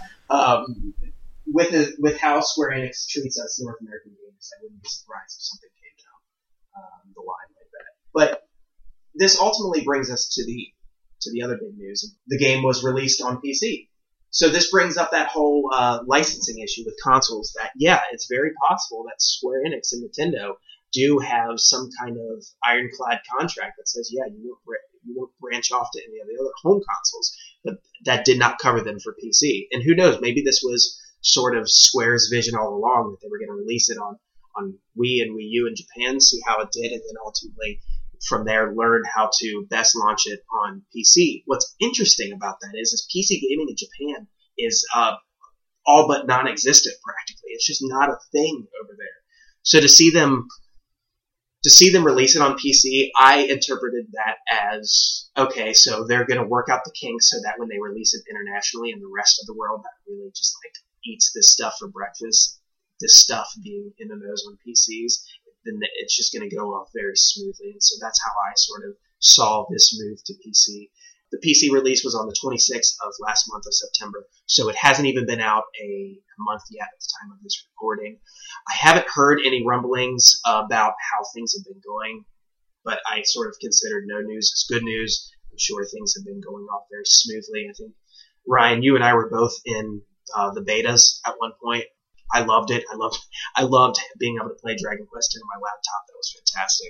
A: With how Square Enix treats us North American games, I wouldn't be surprised if something came down the line like that. But this ultimately brings us to the other big news. The game was released on PC. So this brings up that whole licensing issue with consoles that, yeah, it's very possible that Square Enix and Nintendo do have some kind of ironclad contract that says, yeah, you won't branch off to any of the other home consoles, but that did not cover them for PC. And who knows, maybe this was sort of Square's vision all along, that they were going to release it on Wii and Wii U in Japan, see how it did, and then ultimately from there learn how to best launch it on PC. What's interesting about that is PC gaming in Japan is all but non-existent practically. It's just not a thing over there. So to see them release it on PC, I interpreted that as, okay, so they're going to work out the kinks so that when they release it internationally in the rest of the world that really just eats this stuff for breakfast, this stuff being in the nose on PCs, then it's just going to go off very smoothly. And so that's how I sort of saw this move to PC. The PC release was on the 26th of last month of September, so it hasn't even been out a month yet at the time of this recording. I haven't heard any rumblings about how things have been going, but I sort of considered no news as good news. I'm sure things have been going off very smoothly. I think, Ryan, you and I were both in the betas at one point. I loved it. I loved being able to play Dragon Quest on my laptop. That was fantastic.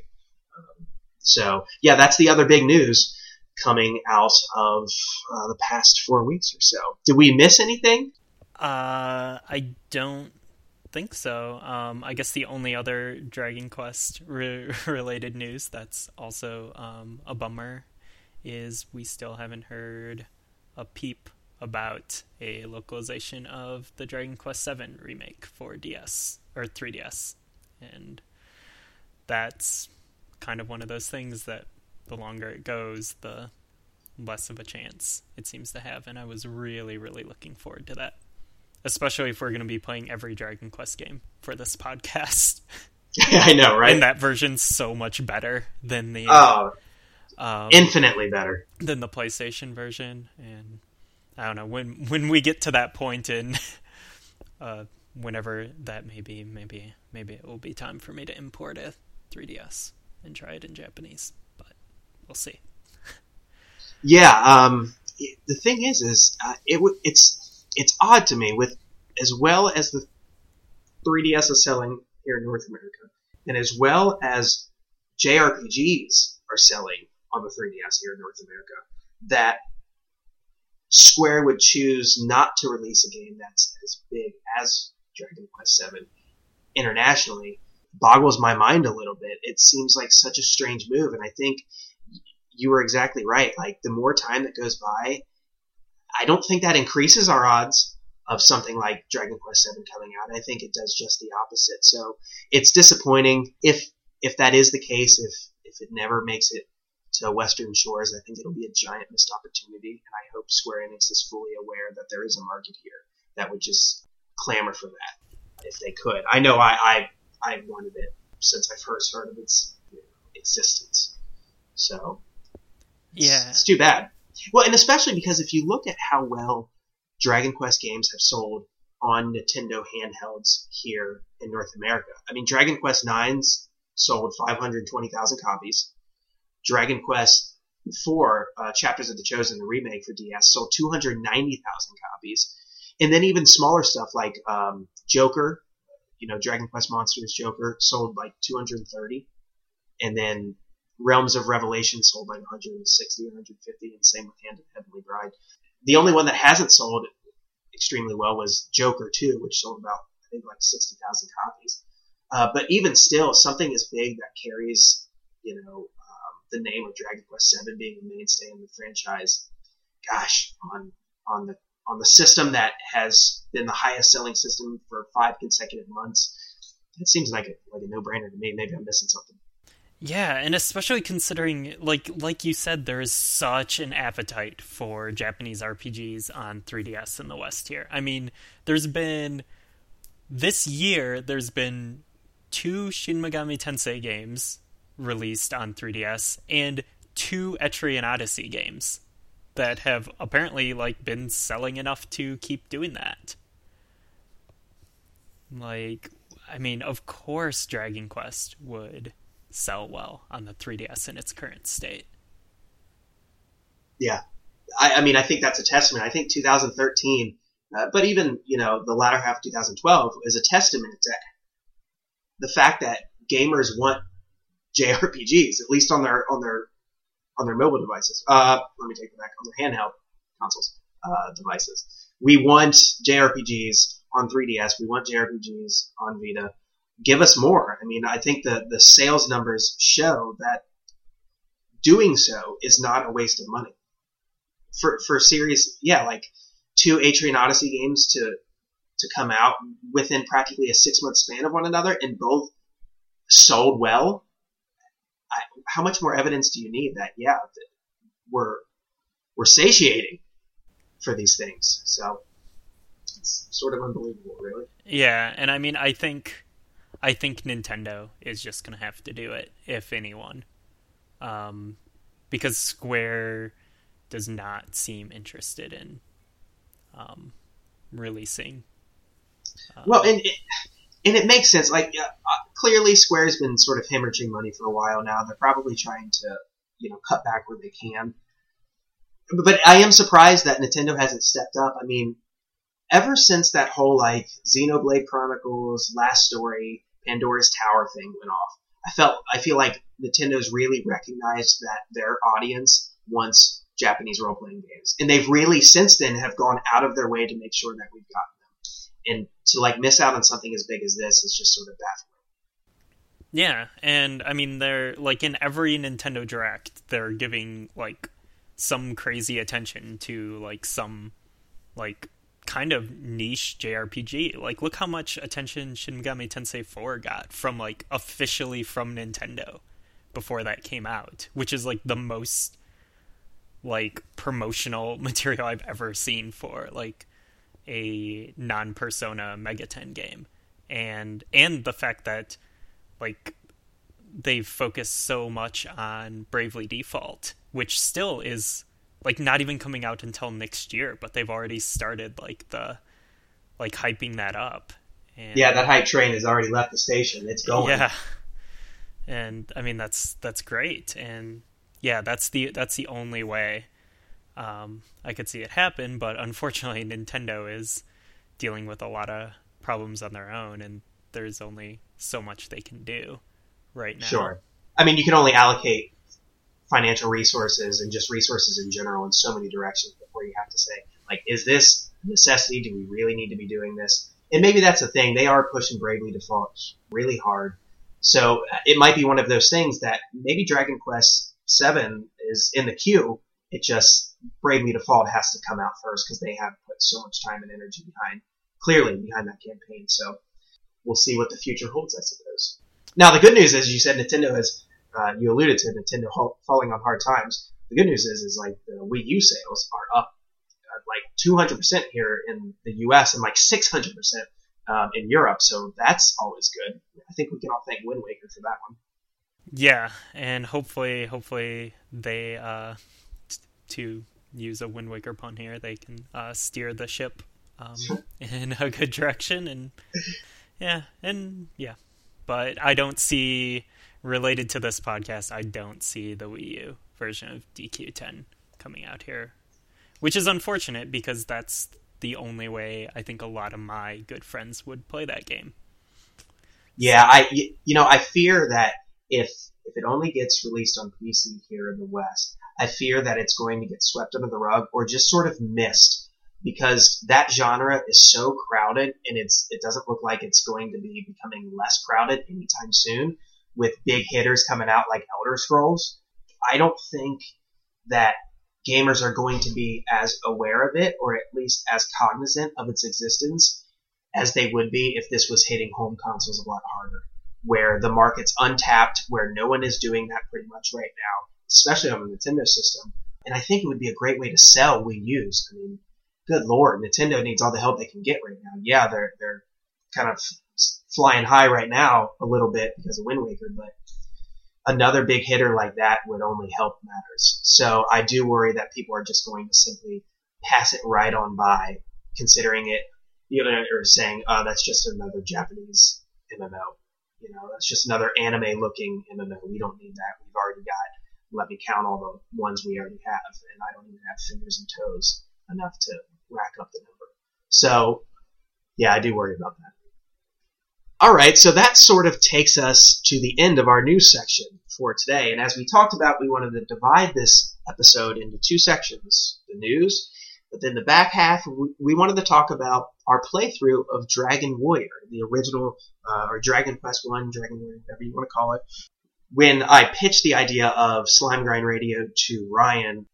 A: So, yeah, that's the other big news coming out of the past 4 weeks or so. Did we miss anything?
B: I don't think so. I guess the only other Dragon Quest related news that's also a bummer is we still haven't heard a peep about a localization of the Dragon Quest VII remake for DS or 3DS, and that's kind of one of those things that the longer it goes, the less of a chance it seems to have, and I was really, really looking forward to that. Especially if we're going to be playing every Dragon Quest game for this podcast.
A: I know, right?
B: And that version's so much better than the
A: infinitely better
B: than the PlayStation version. And I don't know, when we get to that point in whenever that may be, maybe it will be time for me to import a 3DS and try it in Japanese. But we'll see.
A: Yeah, the thing is it's odd to me, with as well as the 3DS is selling here in North America, and as well as JRPGs are selling on the 3DS here in North America, that Square would choose not to release a game that's as big as Dragon Quest VII internationally boggles my mind a little bit. It seems like such a strange move, and I think you were exactly right. Like, the more time that goes by, I don't think that increases our odds of something like Dragon Quest VII coming out. I think it does just the opposite. So it's disappointing if that is the case, if it never makes it to Western shores. I think it'll be a giant missed opportunity, and I hope Square Enix is fully aware that there is a market here that would just clamor for that if they could. I know I wanted it since I first heard of its existence. So it's too bad. Well, and especially because if you look at how well Dragon Quest games have sold on Nintendo handhelds here in North America. I mean, Dragon Quest IX's sold 520,000 copies. Dragon Quest IV, Chapters of the Chosen, the remake for DS, sold 290,000 copies. And then even smaller stuff like Joker, Dragon Quest Monsters Joker, sold like 230. And then Realms of Revelation sold like 160, 150, and same with Hand of the Heavenly Bride. The only one that hasn't sold extremely well was Joker 2, which sold about, I think, like 60,000 copies. But even still, something as big that carries, the name of Dragon Quest VII being a mainstay in the franchise, gosh, on the system that has been the highest selling system for 5 consecutive months, it seems like a no-brainer to me. Maybe I'm missing something.
B: Yeah, and especially considering, like you said, there is such an appetite for Japanese RPGs on 3DS in the West here. I mean, this year, there's been 2 Shin Megami Tensei games released on 3DS, and 2 Etrian Odyssey games that have apparently, been selling enough to keep doing that. Of course Dragon Quest would sell well on the 3DS in its current state.
A: Yeah. I think that's a testament. I think 2013, but even, the latter half of 2012 is a testament to the fact that gamers want JRPGs, at least on their mobile devices. Let me take it back, on their handheld consoles, devices. We want JRPGs on 3DS. We want JRPGs on Vita. Give us more. I mean, I think the sales numbers show that doing so is not a waste of money. For series, 2 Etrian Odyssey games to come out within practically a 6-month span of one another, and both sold well. How much more evidence do you need that we're satiating for these things? So it's sort of unbelievable, really.
B: Yeah, and I think Nintendo is just going to have to do it, if anyone. Because Square does not seem interested in releasing.
A: Well, and it makes sense. Clearly Square's been sort of hemorrhaging money for a while now. They're probably trying to, cut back where they can. But I am surprised that Nintendo hasn't stepped up. I mean, ever since that whole, Xenoblade Chronicles, Last Story, Pandora's Tower thing went off, I feel like Nintendo's really recognized that their audience wants Japanese role-playing games. And they've really, since then, have gone out of their way to make sure that we've gotten them. And to, miss out on something as big as this is just sort of baffling.
B: Yeah, and, they're, in every Nintendo Direct, they're giving, some crazy attention to, some, kind of niche JRPG. Look how much attention Shin Megami Tensei 4 got from, officially from Nintendo before that came out, which is, the most, like promotional material I've ever seen for like a non-Persona Megaten game, and the fact that like they've focused so much on Bravely Default, which still is like not even coming out until next year, but they've already started like the like hyping that up. And,
A: yeah, that hype train has already left the station. It's going.
B: Yeah, and I mean that's great, and yeah, that's the only way I could see it happen. But unfortunately, Nintendo is dealing with a lot of problems on their own, and there's only so much they can do right now.
A: Sure. I mean, you can only allocate financial resources and just resources in general in so many directions before you have to say, like, is this a necessity? Do we really need to be doing this? And maybe that's the thing. They are pushing Bravely Default really hard. So it might be one of those things that maybe Dragon Quest VII is in the queue. It just, Bravely Default has to come out first because they have put so much time and energy clearly behind that campaign. So we'll see what the future holds, I suppose. Now, the good news is, you said Nintendo has, you alluded to Nintendo falling on hard times. The good news is like the Wii U sales are up like 200% here in the US and like 600% in Europe. So that's always good. I think we can all thank Wind Waker for that one.
B: Yeah, and hopefully they, to use a Wind Waker pun here, they can steer the ship in a good direction, and yeah. But I don't see, related to this podcast, I don't see the Wii U version of DQ10 coming out here, which is unfortunate because that's the only way I think a lot of my good friends would play that game.
A: Yeah, I fear that if it only gets released on PC here in the West, I fear that it's going to get swept under the rug or just sort of missed, because that genre is so crowded, and it doesn't look like it's going to be becoming less crowded anytime soon with big hitters coming out like Elder Scrolls. I don't think that gamers are going to be as aware of it, or at least as cognizant of its existence, as they would be if this was hitting home consoles a lot harder, where the market's untapped, where no one is doing that pretty much right now, especially on the Nintendo system. And I think it would be a great way to sell Wii U's. I mean, good lord, Nintendo needs all the help they can get right now. Yeah, they're kind of flying high right now a little bit because of Wind Waker, but another big hitter like that would only help matters. So I do worry that people are just going to simply pass it right on by, considering it, or saying, oh, that's just another Japanese MMO. That's just another anime-looking MMO. We don't need that. We've already got, let me count all the ones we already have, and I don't even have fingers and toes enough to rack up the number. So, yeah, I do worry about that. Alright, so that sort of takes us to the end of our news section for today. And as we talked about, we wanted to divide this episode into two sections, the news, but then the back half, we wanted to talk about our playthrough of Dragon Warrior, the original, or Dragon Quest 1, Dragon Warrior, whatever you want to call it. When I pitched the idea of Slime Grind Radio to Ryan,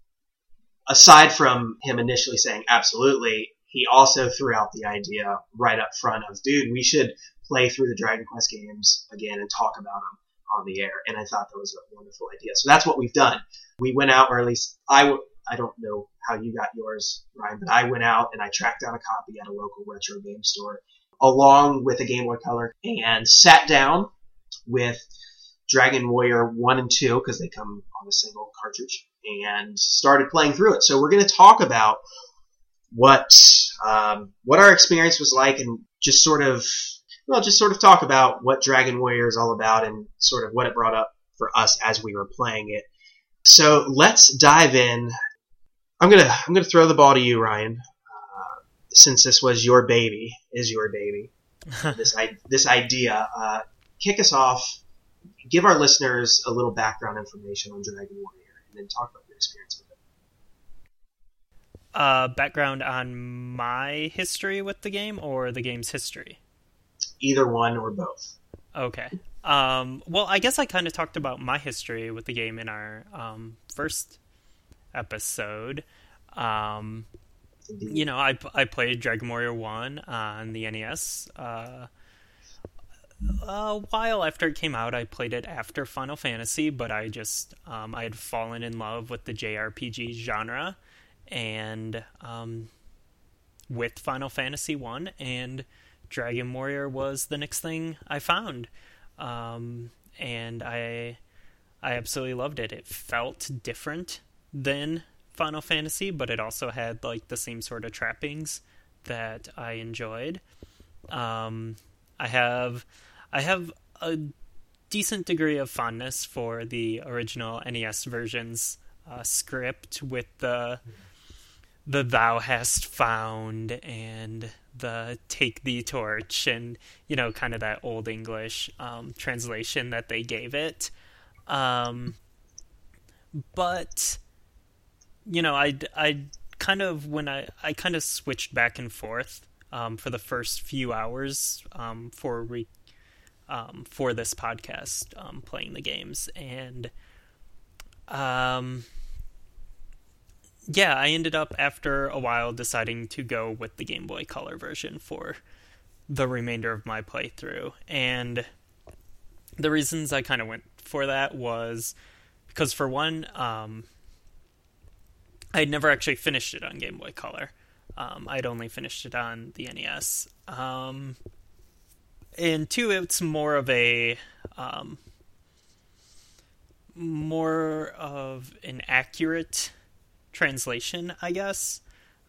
A: aside from him initially saying absolutely, he also threw out the idea right up front of, dude, we should play through the Dragon Quest games again and talk about them on the air. And I thought that was a wonderful idea. So that's what we've done. We went out, or at least I don't know how you got yours, Ryan, but I went out and I tracked down a copy at a local retro game store along with a Game Boy Color and sat down with Dragon Warrior 1 and 2, because they come on a single cartridge, and started playing through it. So we're going to talk about what our experience was like, and just sort of talk about what Dragon Warrior is all about and sort of what it brought up for us as we were playing it. So let's dive in. I'm gonna throw the ball to you, Ryan, since this was your baby, this idea. Kick us off. Give our listeners a little background information on Dragon Warrior, and then talk about your experience with it.
B: Background on my history with the game, or the game's history?
A: Either one or both.
B: Okay. Well, I guess I kind of talked about my history with the game in our first episode. I played Dragon Warrior 1 on the NES. a while after it came out. I played it after Final Fantasy, but I had fallen in love with the JRPG genre, and with Final Fantasy 1, and Dragon Warrior was the next thing I found. And I absolutely loved it. It felt different than Final Fantasy, but it also had like the same sort of trappings that I enjoyed. I have a decent degree of fondness for the original NES version's script, with the "thou hast found" and the "take the torch," and kind of that old English translation that they gave it. But I kind of I kind of switched back and forth for the first few hours for this podcast, playing the games, and yeah, I ended up after a while deciding to go with the Game Boy Color version for the remainder of my playthrough. And the reasons I kind of went for that was because, for one, I had never actually finished it on Game Boy Color. I'd only finished it on the NES. And two, it's more of an accurate translation, I guess.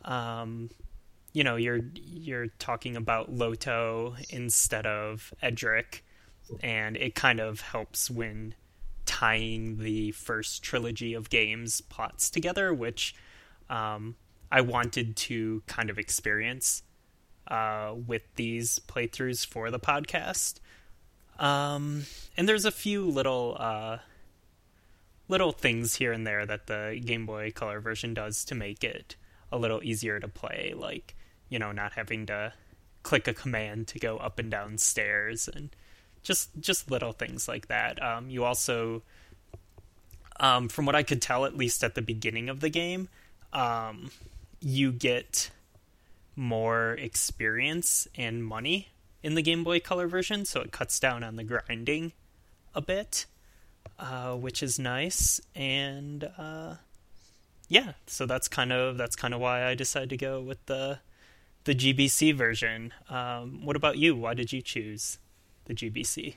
B: You're talking about Loto instead of Edric, and it kind of helps when tying the first trilogy of games plots together, which I wanted to kind of experience with these playthroughs for the podcast. And there's a few little things here and there that the Game Boy Color version does to make it a little easier to play, like, not having to click a command to go up and down stairs, and just little things like that. You also, from what I could tell, at least at the beginning of the game, you get more experience and money in the Game Boy Color version, so it cuts down on the grinding a bit, which is nice. And yeah, so that's kind of why I decided to go with the GBC version. What about you? Why did you choose the GBC?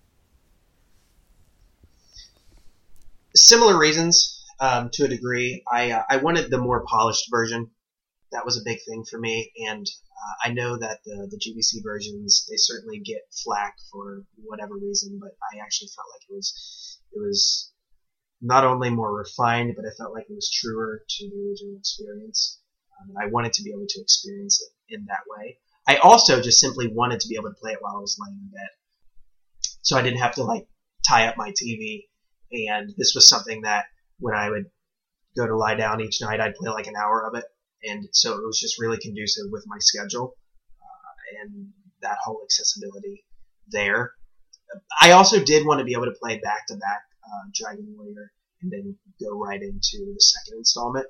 A: Similar reasons, to a degree. I wanted the more polished version. That was a big thing for me, and I know that the GBC versions, they certainly get flack for whatever reason, but I actually felt like it was not only more refined, but I felt like it was truer to the original experience. And I wanted to be able to experience it in that way. I also just simply wanted to be able to play it while I was laying in bed, so I didn't have to tie up my TV. And this was something that when I would go to lie down each night, I'd play like an hour of it. And so it was just really conducive with my schedule, and that whole accessibility there. I also did want to be able to play back-to-back Dragon Warrior and then go right into the second installment.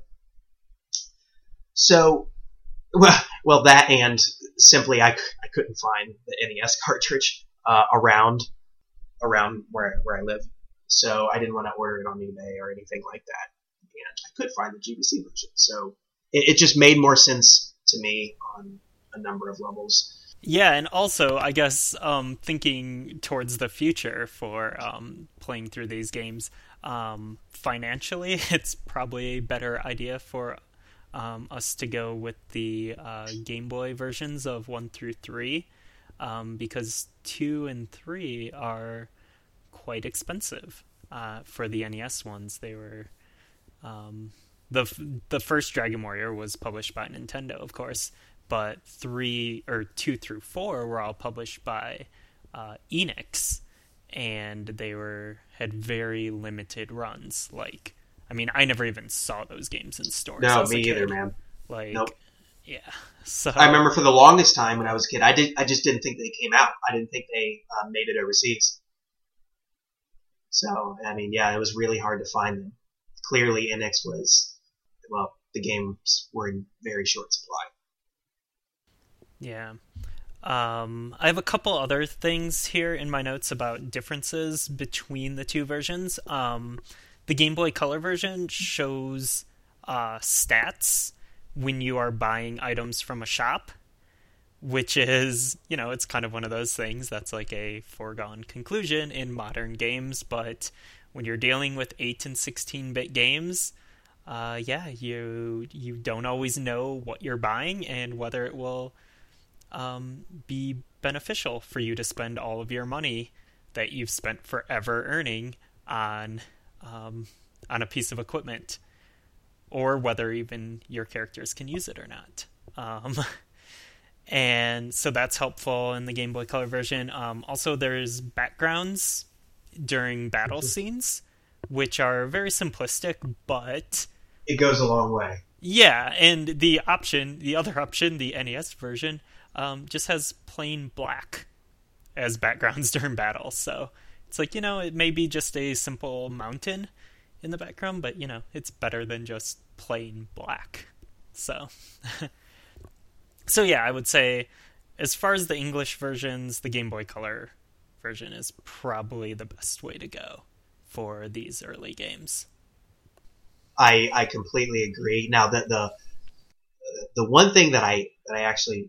A: So, well, that, and simply I couldn't find the NES cartridge around where I live. So I didn't want to order it on eBay or anything like that. And I could find the GBC version. So it just made more sense to me on a number of levels.
B: Yeah, and also, I guess, thinking towards the future for playing through these games, financially, it's probably a better idea for us to go with the Game Boy versions of 1 through 3, because 2 and 3 are quite expensive. For the NES ones, they were... The first Dragon Warrior was published by Nintendo, of course, but 2 through 4 were all published by Enix, and they had very limited runs. I never even saw those games in stores.
A: No, me either, man.
B: Nope. Yeah. So
A: I remember for the longest time when I was a kid, I just didn't think they came out. I didn't think they made it overseas. So, it was really hard to find them. Clearly, Enix the games were in very short supply.
B: Yeah. I have a couple other things here in my notes about differences between the two versions. The Game Boy Color version shows stats when you are buying items from a shop, which is, it's kind of one of those things that's like a foregone conclusion in modern games, but when you're dealing with 8 and 16-bit games, you don't always know what you're buying and whether it will be beneficial for you to spend all of your money that you've spent forever earning on a piece of equipment, or whether even your characters can use it or not. And so that's helpful in the Game Boy Color version. Also, there's backgrounds during battle scenes, which are very simplistic, but
A: it goes a long way.
B: Yeah, and the other option, the NES version, just has plain black as backgrounds during battle. So it's like, it may be just a simple mountain in the background, but, it's better than just plain black. So, I would say as far as the English versions, the Game Boy Color version is probably the best way to go for these early games.
A: I completely agree. Now, the one thing that I actually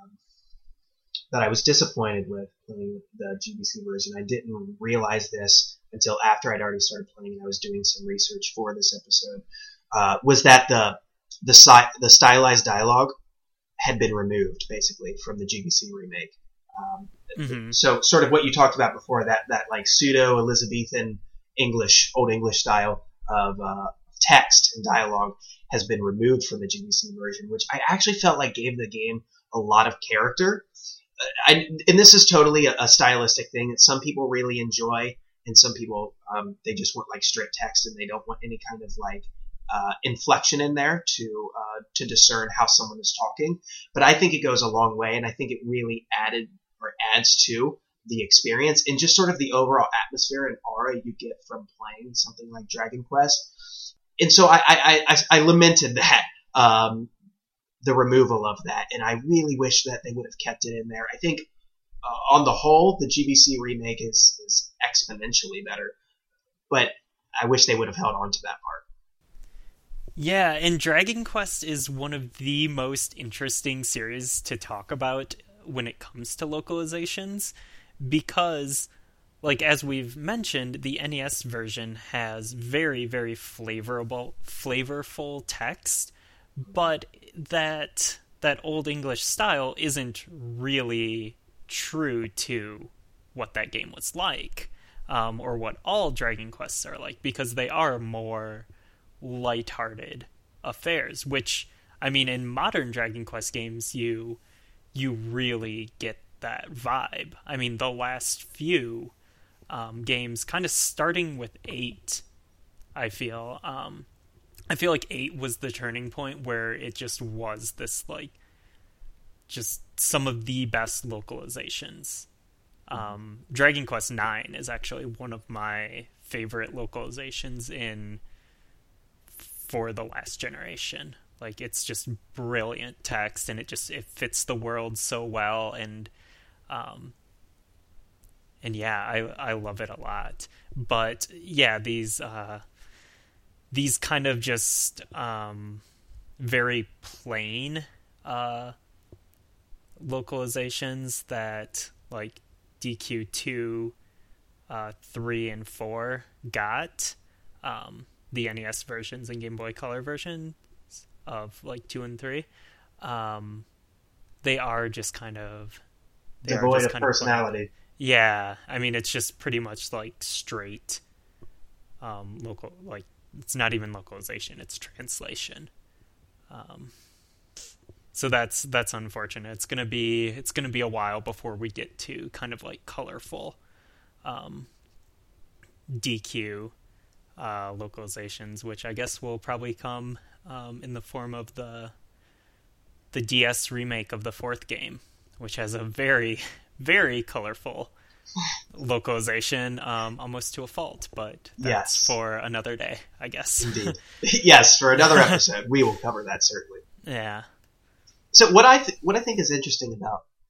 A: that I was disappointed with playing the GBC version, I didn't realize this until after I'd already started playing and I was doing some research for this episode, was that the stylized dialogue had been removed basically from the GBC remake. So sort of what you talked about before, that like pseudo Elizabethan Old English style of text and dialogue has been removed from the GBC version, which I actually felt like gave the game a lot of character. And this is totally a stylistic thing that some people really enjoy, and some people they just want like straight text and they don't want any kind of like inflection in there to discern how someone is talking. But I think it goes a long way, and I think it really adds to the experience and just sort of the overall atmosphere and aura you get from playing something like Dragon Quest. And so I lamented that, the removal of that, and I really wish that they would have kept it in there. I think on the whole, the GBC remake is exponentially better, but I wish they would have held on to that part.
B: Yeah, and Dragon Quest is one of the most interesting series to talk about when it comes to localizations, because, like, as we've mentioned, the NES version has very, very flavorful text, but that Old English style isn't really true to what that game was like, or what all Dragon Quests are like, because they are more lighthearted affairs, which, I mean, in modern Dragon Quest games, you really get that vibe. I mean, the last few games, kind of starting with 8, I feel like 8 was the turning point where it just was this, like, just some of the best localizations. Dragon Quest 9 is actually one of my favorite localizations for the last generation. Like, it's just brilliant text, and it fits the world so well, and yeah, I love it a lot. But yeah, these kind of just very plain localizations that, like, DQ2, 3, and 4 got, the NES versions and Game Boy Color versions of, like, 2 and 3, they are just kind of
A: devoid of personality.
B: Yeah, I mean, it's just pretty much like straight local, like, it's not even localization, it's translation. So that's unfortunate. It's gonna be a while before we get to kind of like colorful DQ localizations, which I guess will probably come in the form of the DS remake of the 4th game, which has a very, very colorful localization, almost to a fault, but that's for another day, I guess.
A: Indeed. Yes, for another episode, we will cover that, certainly.
B: Yeah.
A: So what I think is interesting about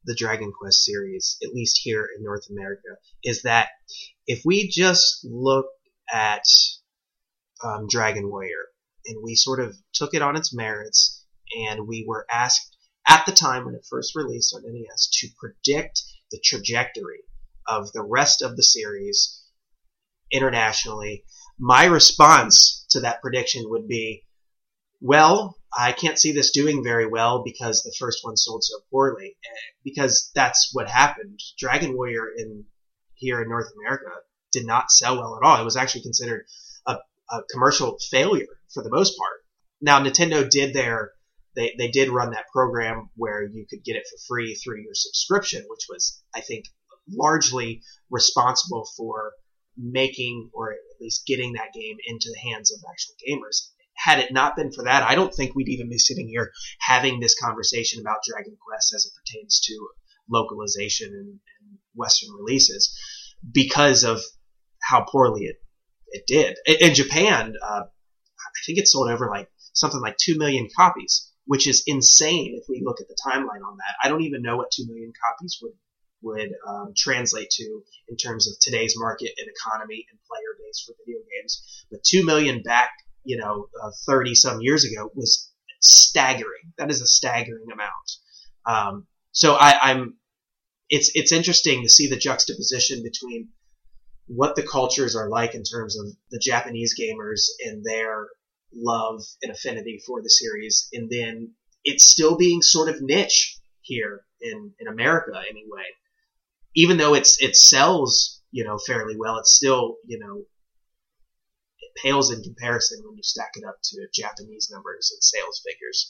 A: the Dragon Quest series, at least here in North America, is that if we just look at Dragon Warrior and we sort of took it on its merits, and we were asked at the time when it first released on NES to predict the trajectory of the rest of the series internationally, my response to that prediction would be, well, I can't see this doing very well because the first one sold so poorly. Because that's what happened. Dragon Warrior here in North America did not sell well at all. It was actually considered a commercial failure for the most part. Now, Nintendo they did run that program where you could get it for free through your subscription, which was, I think, largely responsible for making, or at least getting, that game into the hands of actual gamers. Had it not been for that, I don't think we'd even be sitting here having this conversation about Dragon Quest as it pertains to localization and Western releases, because of how poorly it did. In Japan, I think it sold over something like 2 million copies, which is insane if we look at the timeline on that. I don't even know what 2 million copies would translate to in terms of today's market and economy and player base for video games. But 2 million back, 30 some years ago was staggering. That is a staggering amount. So it's interesting to see the juxtaposition between what the cultures are like in terms of the Japanese gamers and their love and affinity for the series, and then it's still being sort of niche here in America anyway. Even though it sells, fairly well, it's still, it pales in comparison when you stack it up to Japanese numbers and sales figures.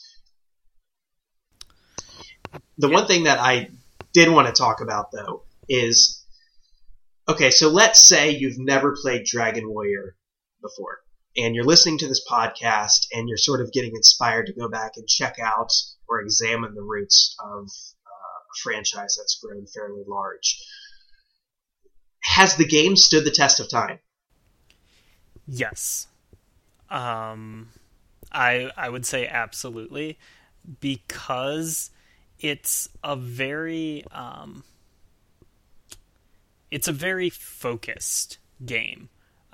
A: The one thing that I did want to talk about, though, is, okay, so let's say you've never played Dragon Warrior before, and you're listening to this podcast, and you're sort of getting inspired to go back and check out or examine the roots of a franchise that's grown fairly large. Has the game stood the test of time?
B: Yes. I would say absolutely, because it's a very focused game.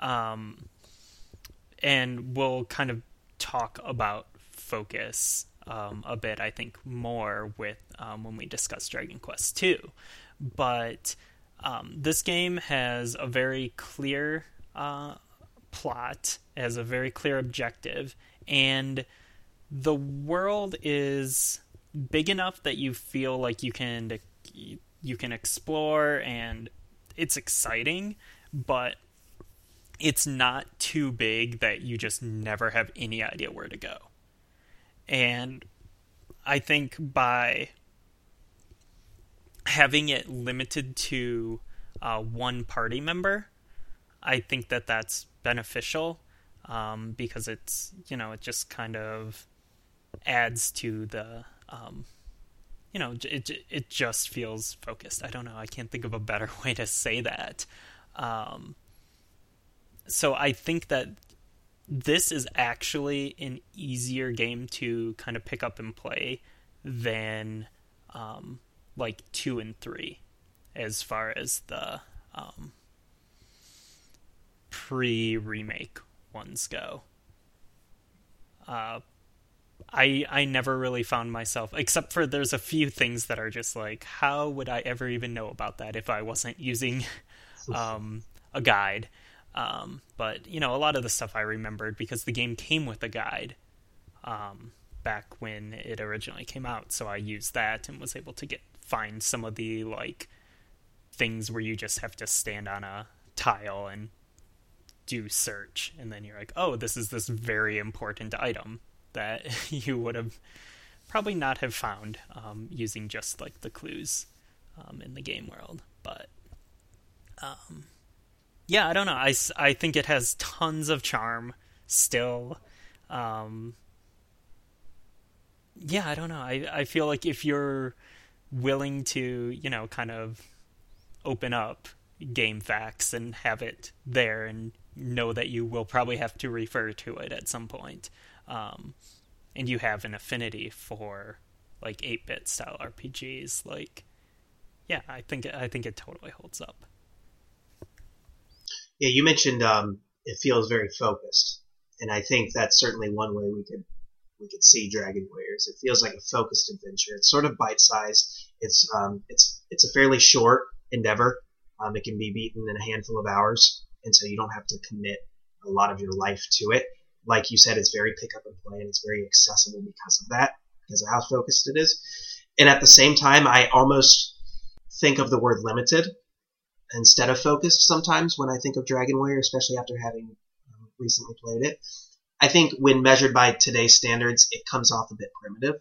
B: And we'll kind of talk about focus a bit, I think, more with when we discuss Dragon Quest II. But this game has a very clear plot, has a very clear objective, and the world is big enough that you feel like you can explore, and it's exciting, but it's not too big that you just never have any idea where to go. And I think by having it limited to one party member, I think that that's beneficial, because it's, it just kind of adds to the, it just feels focused. I don't know. I can't think of a better way to say that. So I think that this is actually an easier game to kind of pick up and play than 2 and 3, as far as the pre-remake ones go. I never really found myself, except for there's a few things that are just like, how would I ever even know about that if I wasn't using a guide? But, a lot of the stuff I remembered because the game came with a guide back when it originally came out, so I used that and was able to find some of the, things where you just have to stand on a tile and do search, and then you're like, oh, this is this very important item that you would have probably not have found using just, the clues in the game world. But, yeah, I don't know. I think it has tons of charm still. Yeah, I don't know. I feel like if you're willing to, kind of open up GameFAQs and have it there and know that you will probably have to refer to it at some point, and you have an affinity for 8-bit style RPGs, yeah, I think it totally holds up.
A: Yeah, you mentioned it feels very focused, and I think that's certainly one way we could see Dragon Warriors. It feels like a focused adventure. It's sort of bite-sized. It's a fairly short endeavor. It can be beaten in a handful of hours, and so you don't have to commit a lot of your life to it. Like you said, it's very pick up and play, and it's very accessible because of that, because of how focused it is. And at the same time, I almost think of the word limited instead of focused sometimes when I think of Dragon Warrior, especially after having recently played it. I think when measured by today's standards, it comes off a bit primitive.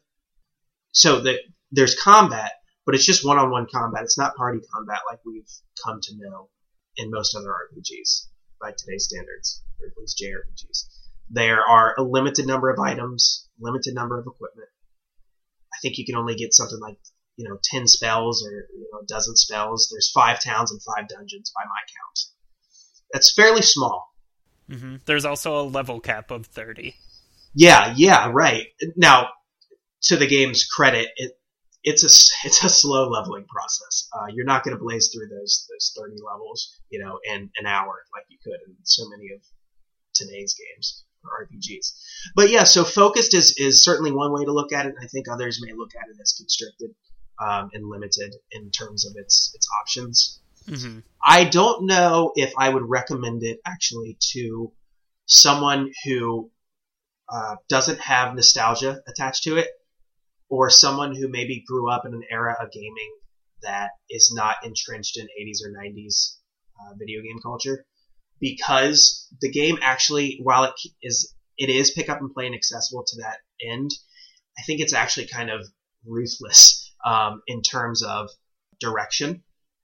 A: So there's combat, but it's just one-on-one combat. It's not party combat like we've come to know in most other RPGs by today's standards, or at least JRPGs. There are a limited number of items, limited number of equipment. I think you can only get something like 10 spells or a dozen spells. There's 5 towns and 5 dungeons by my count. That's fairly small.
B: Mm-hmm. There's also a level cap of 30.
A: Yeah, right. Now, to the game's credit, it's a slow leveling process. You're not going to blaze through those 30 levels, in an hour like you could in so many of today's games or RPGs. But yeah, so focused is certainly one way to look at it. I think others may look at it as constricted and limited in terms of its options.
B: Mm-hmm.
A: I don't know if I would recommend it actually to someone who doesn't have nostalgia attached to it, or someone who maybe grew up in an era of gaming that is not entrenched in 80s or 90s video game culture, because the game actually, while it is pick up and play and accessible to that end, I think it's actually kind of ruthless in terms of direction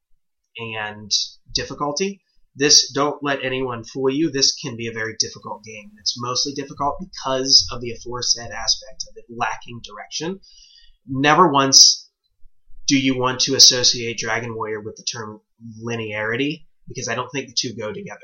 A: and difficulty. Don't let anyone fool you. This can be a very difficult game. It's mostly difficult because of the aforesaid aspect of it lacking direction. Never once do you want to associate Dragon Warrior with the term linearity, because I don't think the two go together.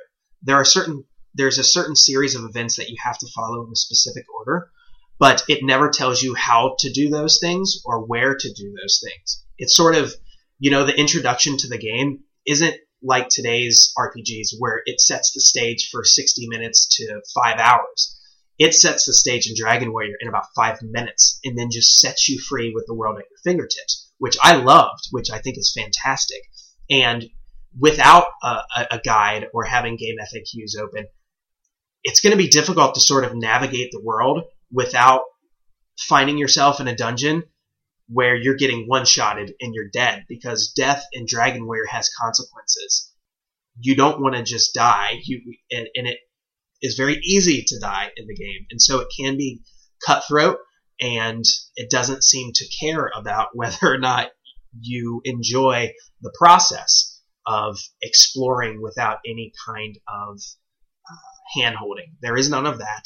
A: There's a certain series of events that you have to follow in a specific order, but it never tells you how to do those things or where to do those things. It's sort of, the introduction to the game isn't like today's RPGs where it sets the stage for 60 minutes to 5 hours. It sets the stage in Dragon Warrior in about 5 minutes and then just sets you free with the world at your fingertips, which I loved, which I think is fantastic. And without a guide or having game FAQs open, it's going to be difficult to sort of navigate the world without finding yourself in a dungeon where you're getting one-shotted and you're dead, because death in Dragon Warrior has consequences. You don't want to just die, and it is very easy to die in the game, and so it can be cutthroat, and it doesn't seem to care about whether or not you enjoy the process of exploring without any kind of hand-holding. There is none of that.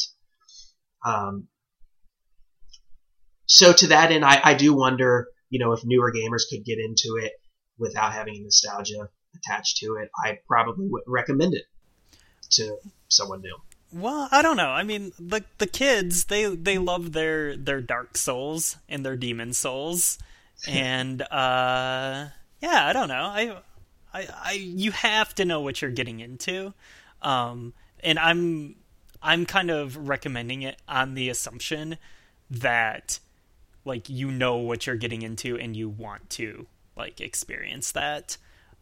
A: So to that end, I do wonder, if newer gamers could get into it without having nostalgia attached to it. I probably wouldn't recommend it to someone new.
B: Well, I don't know. I mean, the kids, they love their Dark Souls and their Demon Souls, and yeah, I don't know. I you have to know what you're getting into, and I'm kind of recommending it on the assumption that you know what you're getting into and you want to experience that.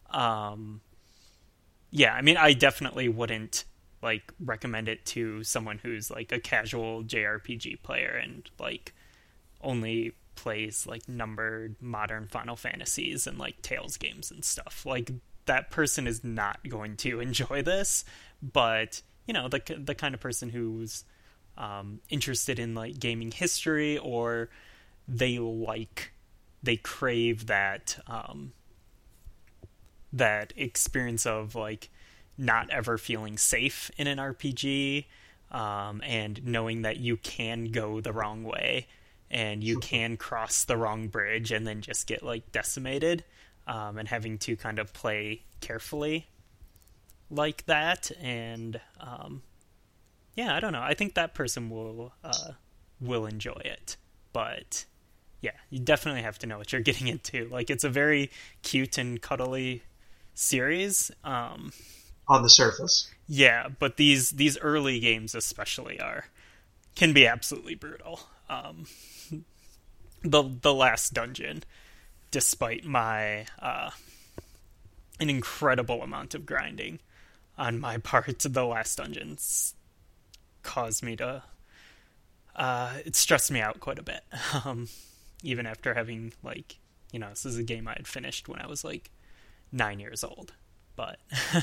B: Yeah, I mean, I definitely wouldn't recommend it to someone who's a casual JRPG player and only plays numbered modern Final Fantasies and Tales games and stuff. That person is not going to enjoy this, but the kind of person who's interested in gaming history, or they crave that that experience of not ever feeling safe in an RPG, and knowing that you can go the wrong way and you can cross the wrong bridge and then just get decimated, and having to kind of play carefully like that. And yeah, I don't know. I think that person will enjoy it, but yeah, you definitely have to know what you're getting into. Like, it's a very cute and cuddly series.
A: On the surface.
B: Yeah, but these early games especially can be absolutely brutal. The last dungeon, despite my an incredible amount of grinding on my part, the last dungeons caused me to it stressed me out quite a bit. Even after having, like, this is a game I had finished when I was like 9 years old, but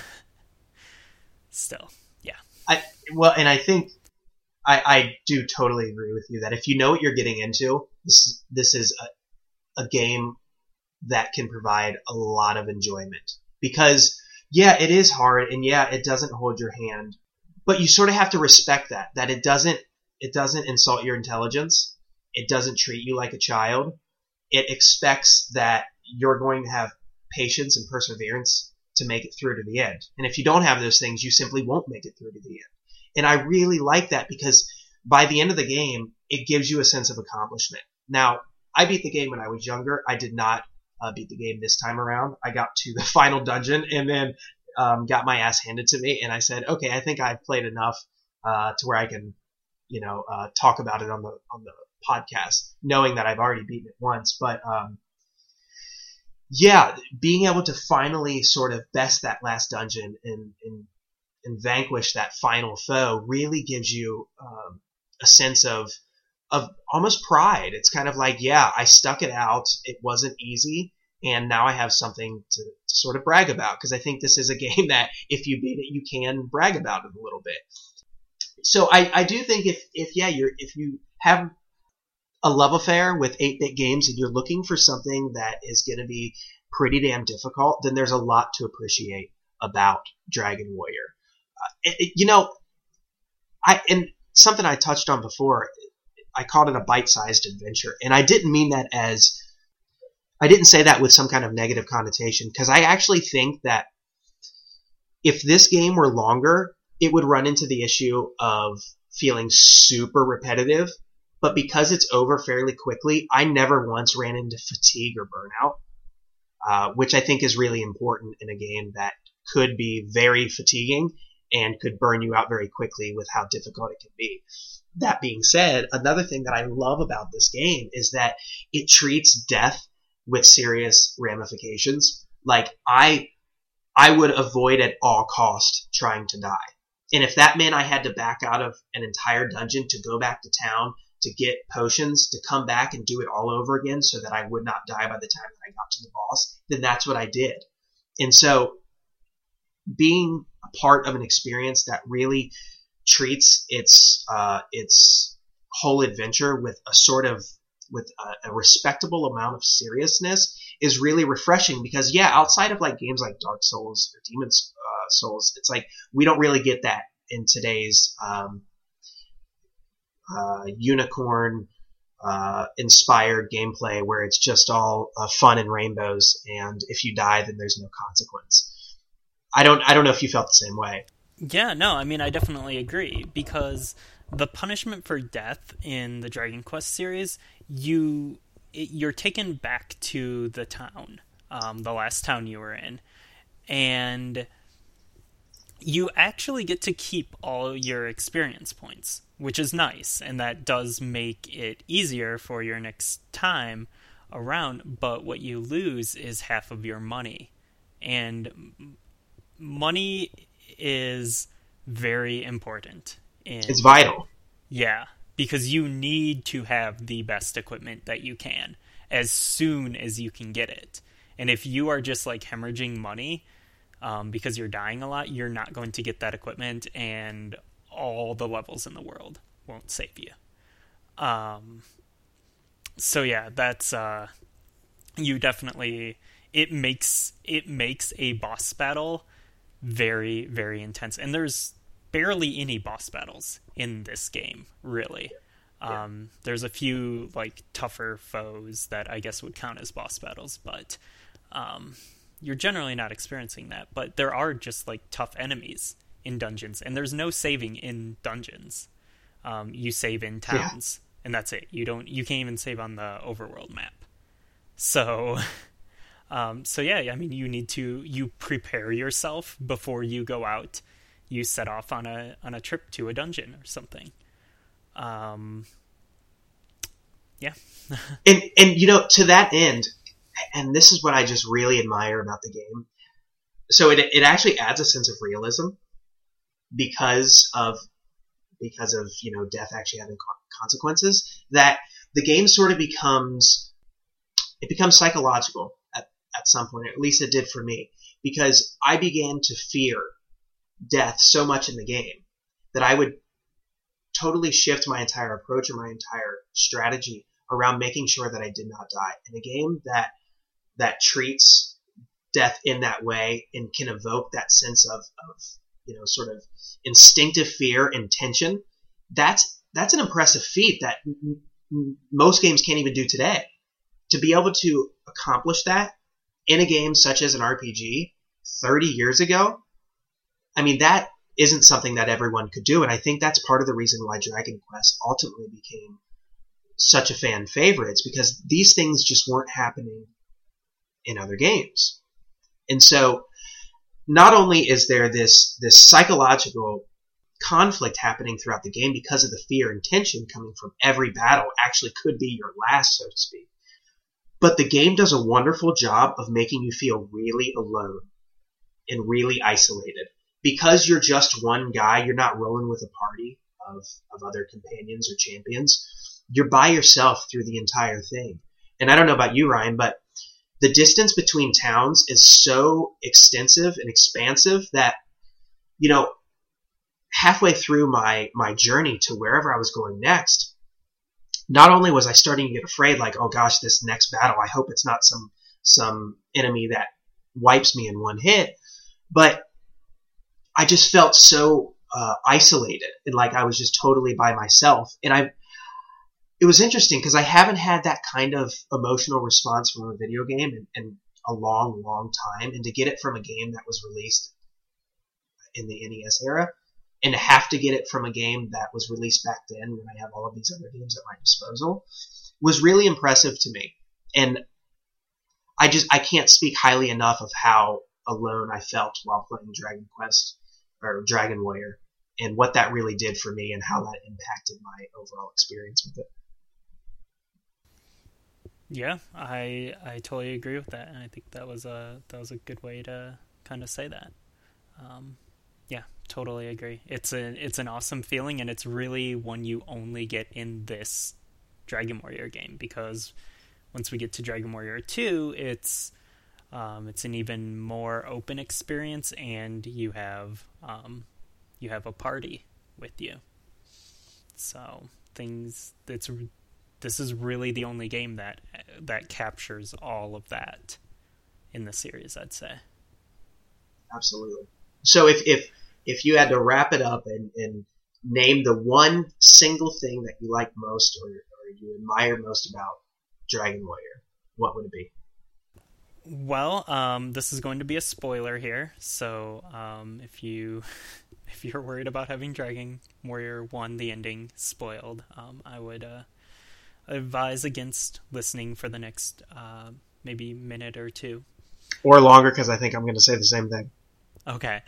B: still, yeah.
A: I think I do totally agree with you that if you know what you're getting into, this is a game that can provide a lot of enjoyment. Because, yeah, it is hard, and yeah, it doesn't hold your hand, but you sort of have to respect that it doesn't insult your intelligence. It doesn't treat you like a child. It expects that you're going to have patience and perseverance to make it through to the end. And if you don't have those things, you simply won't make it through to the end. And I really like that because by the end of the game, it gives you a sense of accomplishment. Now, I beat the game when I was younger. I did not beat the game this time around. I got to the final dungeon and then got my ass handed to me. And I said, okay, I think I've played enough to where I can, talk about it on the podcast, knowing that I've already beaten it once. But yeah, being able to finally sort of best that last dungeon and vanquish that final foe really gives you a sense of almost pride. It's kind of like, yeah, I stuck it out. It wasn't easy, and now I have something to sort of brag about, because I think this is a game that if you beat it, you can brag about it a little bit. So I do think if you have a love affair with 8-bit games and you're looking for something that is going to be pretty damn difficult, then there's a lot to appreciate about Dragon Warrior. And something I touched on before, I called it a bite-sized adventure, and I didn't mean that I didn't say that with some kind of negative connotation, because I actually think that if this game were longer, it would run into the issue of feeling super repetitive. But because it's over fairly quickly, I never once ran into fatigue or burnout, which I think is really important in a game that could be very fatiguing and could burn you out very quickly with how difficult it can be. That being said, another thing that I love about this game is that it treats death with serious ramifications. Like, I would avoid at all cost trying to die. And if that meant I had to back out of an entire dungeon to go back to town to get potions, to come back and do it all over again so that I would not die by the time that I got to the boss, then that's what I did. And so being a part of an experience that really treats its whole adventure with a respectable amount of seriousness is really refreshing, because outside of like games like Dark Souls or Demon's Souls, it's like we don't really get that in today's unicorn inspired gameplay, where it's just all fun and rainbows, and if you die, then there's no consequence. I don't know if you felt the same way.
B: Yeah, no, I mean, I definitely agree, because the punishment for death in the Dragon Quest series, you're taken back to the town, the last town you were in, and you actually get to keep all your experience points, which is nice, and that does make it easier for your next time around, but what you lose is half of your money, and money is very important.
A: It's vital.
B: Yeah, because you need to have the best equipment that you can as soon as you can get it. And if you are just like hemorrhaging money because you're dying a lot, you're not going to get that equipment, and all the levels in the world won't save you. So yeah, that's you definitely, it makes a boss battle very, very intense. And there's barely any boss battles in this game, really. There's a few like tougher foes that I guess would count as boss battles, but you're generally not experiencing that. But there are just like tough enemies in dungeons, and there's no saving in dungeons. You save in towns. and that's it. You can't even save on the overworld map. So, so yeah, I mean, you prepare yourself before you go out. You set off on a trip to a dungeon or something. Yeah.
A: and to that end, and this is what I just really admire about the game. So it actually adds a sense of realism because of death actually having consequences, that the game sort of becomes psychological at some point. At least it did for me, because I began to fear death so much in the game that I would totally shift my entire approach and my entire strategy around making sure that I did not die. In a game that treats death in that way and can evoke that sense of sort of instinctive fear and tension, that's an impressive feat that most games can't even do today. To be able to accomplish that in a game such as an RPG 30 years ago, I mean, that isn't something that everyone could do, and I think that's part of the reason why Dragon Quest ultimately became such a fan favorite. It's because these things just weren't happening in other games. And so not only is there this psychological conflict happening throughout the game because of the fear and tension coming from every battle actually could be your last, so to speak, but the game does a wonderful job of making you feel really alone and really isolated. Because you're just one guy, you're not rolling with a party of other companions or champions. You're by yourself through the entire thing. And I don't know about you, Ryan, but the distance between towns is so extensive and expansive that, halfway through my journey to wherever I was going next, not only was I starting to get afraid, like, oh gosh, this next battle, I hope it's not some enemy that wipes me in one hit, but I just felt so isolated and like I was just totally by myself. And it was interesting because I haven't had that kind of emotional response from a video game in a long, long time. And to get it from a game that was released in the NES era, and to have to get it from a game that was released back then when I have all of these other games at my disposal, was really impressive to me. And I can't speak highly enough of how alone I felt while playing Dragon Quest or Dragon Warrior, and what that really did for me and how that impacted my overall experience with it.
B: Yeah, I totally agree with that, and I think that was a good way to kind of say that. Yeah, totally agree. It's an awesome feeling, and it's really one you only get in this Dragon Warrior game, because once we get to Dragon Warrior 2, it's an even more open experience, and you have a party with you. So this is really the only game that captures all of that in the series, I'd say.
A: Absolutely. So if you had to wrap it up and name the one single thing that you like most or you admire most about Dragon Warrior, what would it be?
B: Well, this is going to be a spoiler here, so if you're worried about having Dragon Warrior 1, the ending, spoiled, I would advise against listening for the next maybe minute or two.
A: Or longer, because I think I'm going to say the same thing.
B: Okay.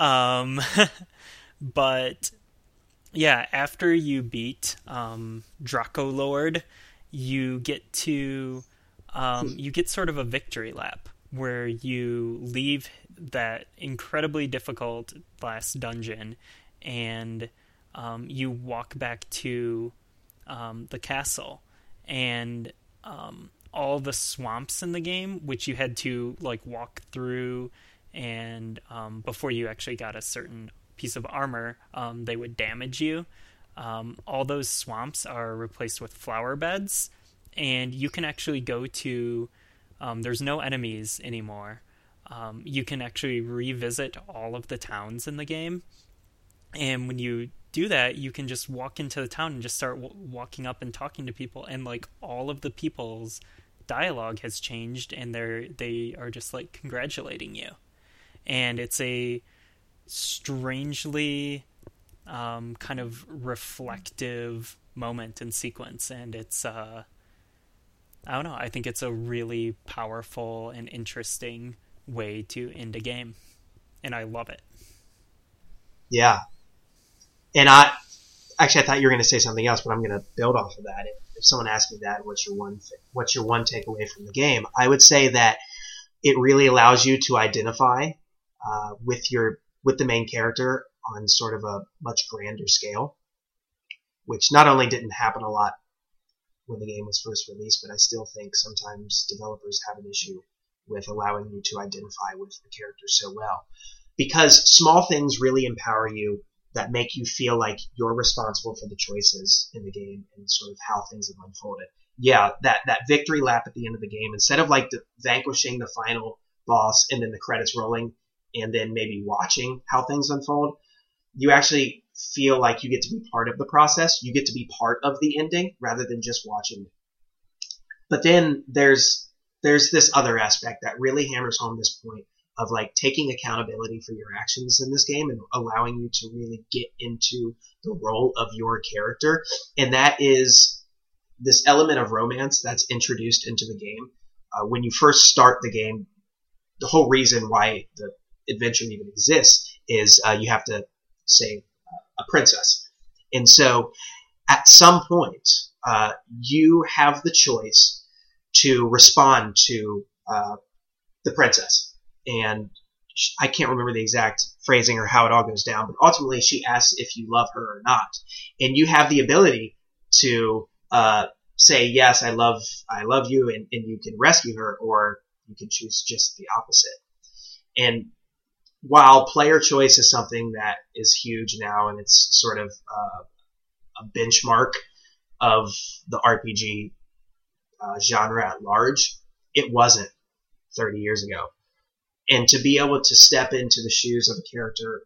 B: But, yeah, after you beat Draco Lord, you get to... you get sort of a victory lap where you leave that incredibly difficult last dungeon and you walk back to the castle, and all the swamps in the game, which you had to walk through, and before you actually got a certain piece of armor, they would damage you. All those swamps are replaced with flower beds. And you can actually go to, there's no enemies anymore. You can actually revisit all of the towns in the game. And when you do that, you can just walk into the town and just start walking up and talking to people. And all of the people's dialogue has changed, and they are just congratulating you. And it's a strangely kind of reflective moment and sequence, and it's I don't know. I think it's a really powerful and interesting way to end a game, and I love it.
A: Yeah, and I thought you were going to say something else, but I'm going to build off of that. If someone asked me that, what's your one takeaway from the game? I would say that it really allows you to identify with the main character on sort of a much grander scale, which not only didn't happen a lot when the game was first released, but I still think sometimes developers have an issue with allowing you to identify with the character so well. Because small things really empower you that make you feel like you're responsible for the choices in the game and sort of how things have unfolded. Yeah, that victory lap at the end of the game, instead of like vanquishing the final boss and then the credits rolling and then maybe watching how things unfold, you actually feel like you get to be part of the process. You get to be part of the ending rather than just watching it. But then there's this other aspect that really hammers home this point of like taking accountability for your actions in this game and allowing you to really get into the role of your character. And that is this element of romance that's introduced into the game. When you first start the game, the whole reason why the adventure even exists is you have to save a princess. And so at some point, you have the choice to respond to the princess. And I can't remember the exact phrasing or how it all goes down, but ultimately she asks if you love her or not. And you have the ability to say, yes, I love you, and you can rescue her, or you can choose just the opposite. And while player choice is something that is huge now, and it's sort of a benchmark of the RPG genre at large, it wasn't 30 years ago. And to be able to step into the shoes of a character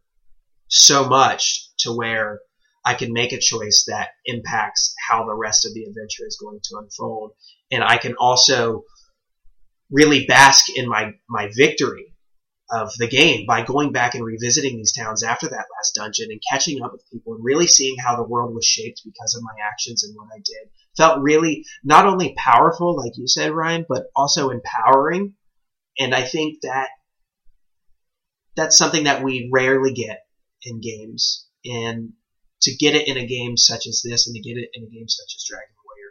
A: so much to where I can make a choice that impacts how the rest of the adventure is going to unfold, and I can also really bask in my victory of the game by going back and revisiting these towns after that last dungeon and catching up with people and really seeing how the world was shaped because of my actions and what I did. Felt really not only powerful, like you said, Ryan, but also empowering. And I think that that's something that we rarely get in games. And to get it in a game such as this, and to get it in a game such as Dragon Warrior,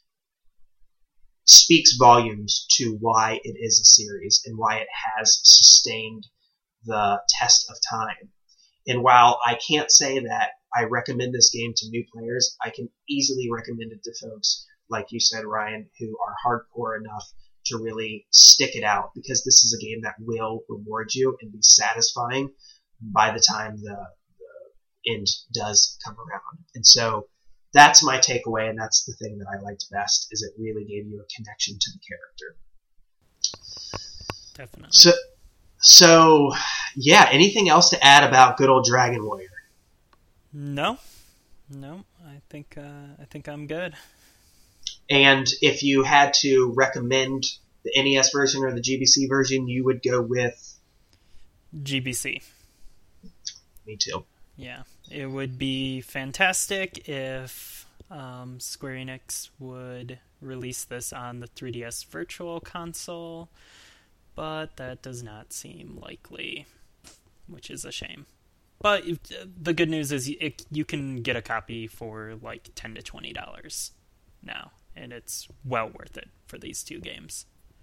A: speaks volumes to why it is a series and why it has sustained the test of time. And while I can't say that I recommend this game to new players, I can easily recommend it to folks, like you said, Ryan, who are hardcore enough to really stick it out, because this is a game that will reward you and be satisfying by the time the end does come around. And so that's my takeaway, and that's the thing that I liked best, is it really gave you a connection to the character.
B: Definitely.
A: So yeah, anything else to add about good old Dragon Warrior?
B: No, I think I'm good.
A: And if you had to recommend the NES version or the GBC version, you would go with
B: GBC.
A: Me too.
B: Yeah, it would be fantastic if Square Enix would release this on the 3DS Virtual Console, but that does not seem likely, which is a shame. But the good news is you can get a copy for like $10 to $20 now, and it's well worth it for these two games.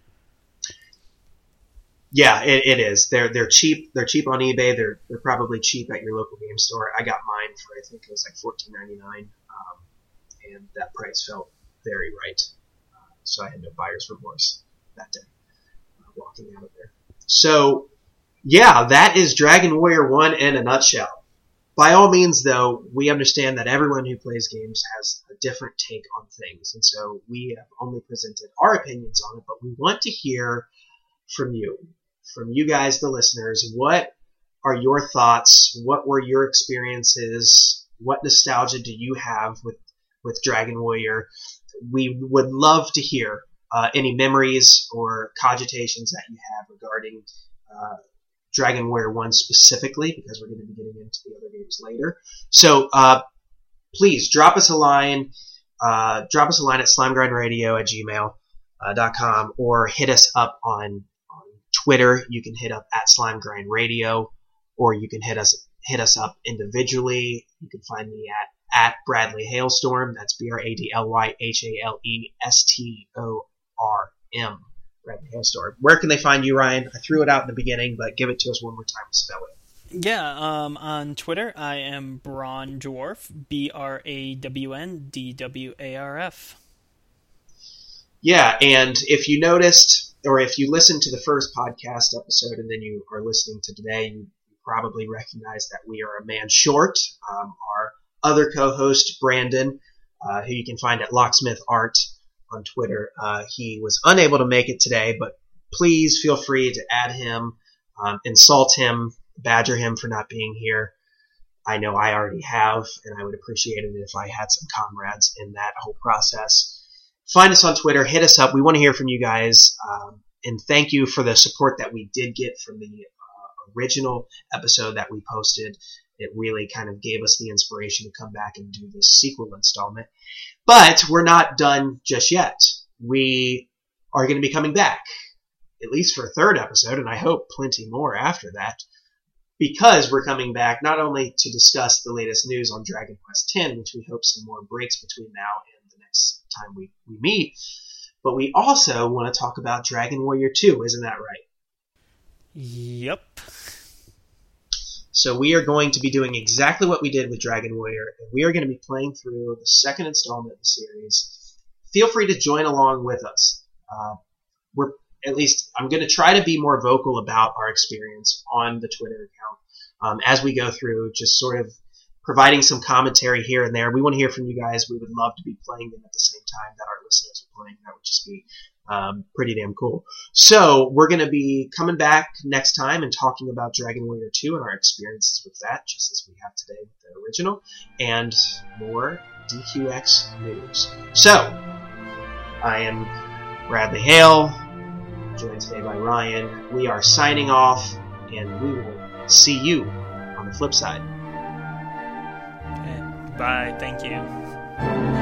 A: Yeah, it is. They're cheap. They're cheap on eBay. They're probably cheap at your local game store. I got mine for, I think it was like $14.99, and that price felt very right. So I had no buyer's remorse that day walking out of there. So yeah, that is Dragon Warrior 1 in a nutshell. By all means, though, we understand that everyone who plays games has a different take on things, and so we have only presented our opinions on it, but we want to hear from you guys, the listeners. What are your thoughts? What were your experiences? What nostalgia do you have with Dragon Warrior? We would love to hear any memories or cogitations that you have regarding Dragon Warrior 1 specifically, because we're going to be getting into the other games later. So please drop us a line. Drop us a line at slimegrindradio@gmail.com or hit us up on Twitter. You can hit up at slimegrindradio, or you can hit us up individually. You can find me at Bradley Hailstorm. That's BradleyHailstorm. Bradley Hailstorm. Where can they find you, Ryan? I threw it out in the beginning, but give it to us one more time to spell it.
B: Yeah, on Twitter, I am Brawn Dwarf, BrawnDwarf.
A: Yeah, and if you noticed, or if you listened to the first podcast episode and then you are listening to today, you probably recognize that we are a man short. Our other co-host, Brandon, who you can find at Locksmith Art on Twitter, he was unable to make it today, but please feel free to add him, insult him, badger him for not being here. I know I already have, and I would appreciate it if I had some comrades in that whole process. Find us on Twitter. Hit us up. We want to hear from you guys, and thank you for the support that we did get from the original episode that we posted. It really kind of gave us the inspiration to come back and do this sequel installment. But we're not done just yet. We are going to be coming back, at least for a third episode, and I hope plenty more after that, because we're coming back not only to discuss the latest news on Dragon Quest X, which we hope some more breaks between now and the next time we meet, but we also want to talk about Dragon Warrior 2, isn't that right?
B: Yep.
A: So we are going to be doing exactly what we did with Dragon Warrior, and we are going to be playing through the second installment of the series. Feel free to join along with us. I'm going to try to be more vocal about our experience on the Twitter account as we go through, just sort of providing some commentary here and there. We want to hear from you guys. We would love to be playing them at the same time that our listeners are playing. That would just be pretty damn cool. So we're going to be coming back next time and talking about Dragon Warrior 2 and our experiences with that, just as we have today with the original, and more DQX news. So, I am Bradley Hale, joined today by Ryan. We are signing off, and we will see you on the flip side.
B: Okay. Bye. Thank you.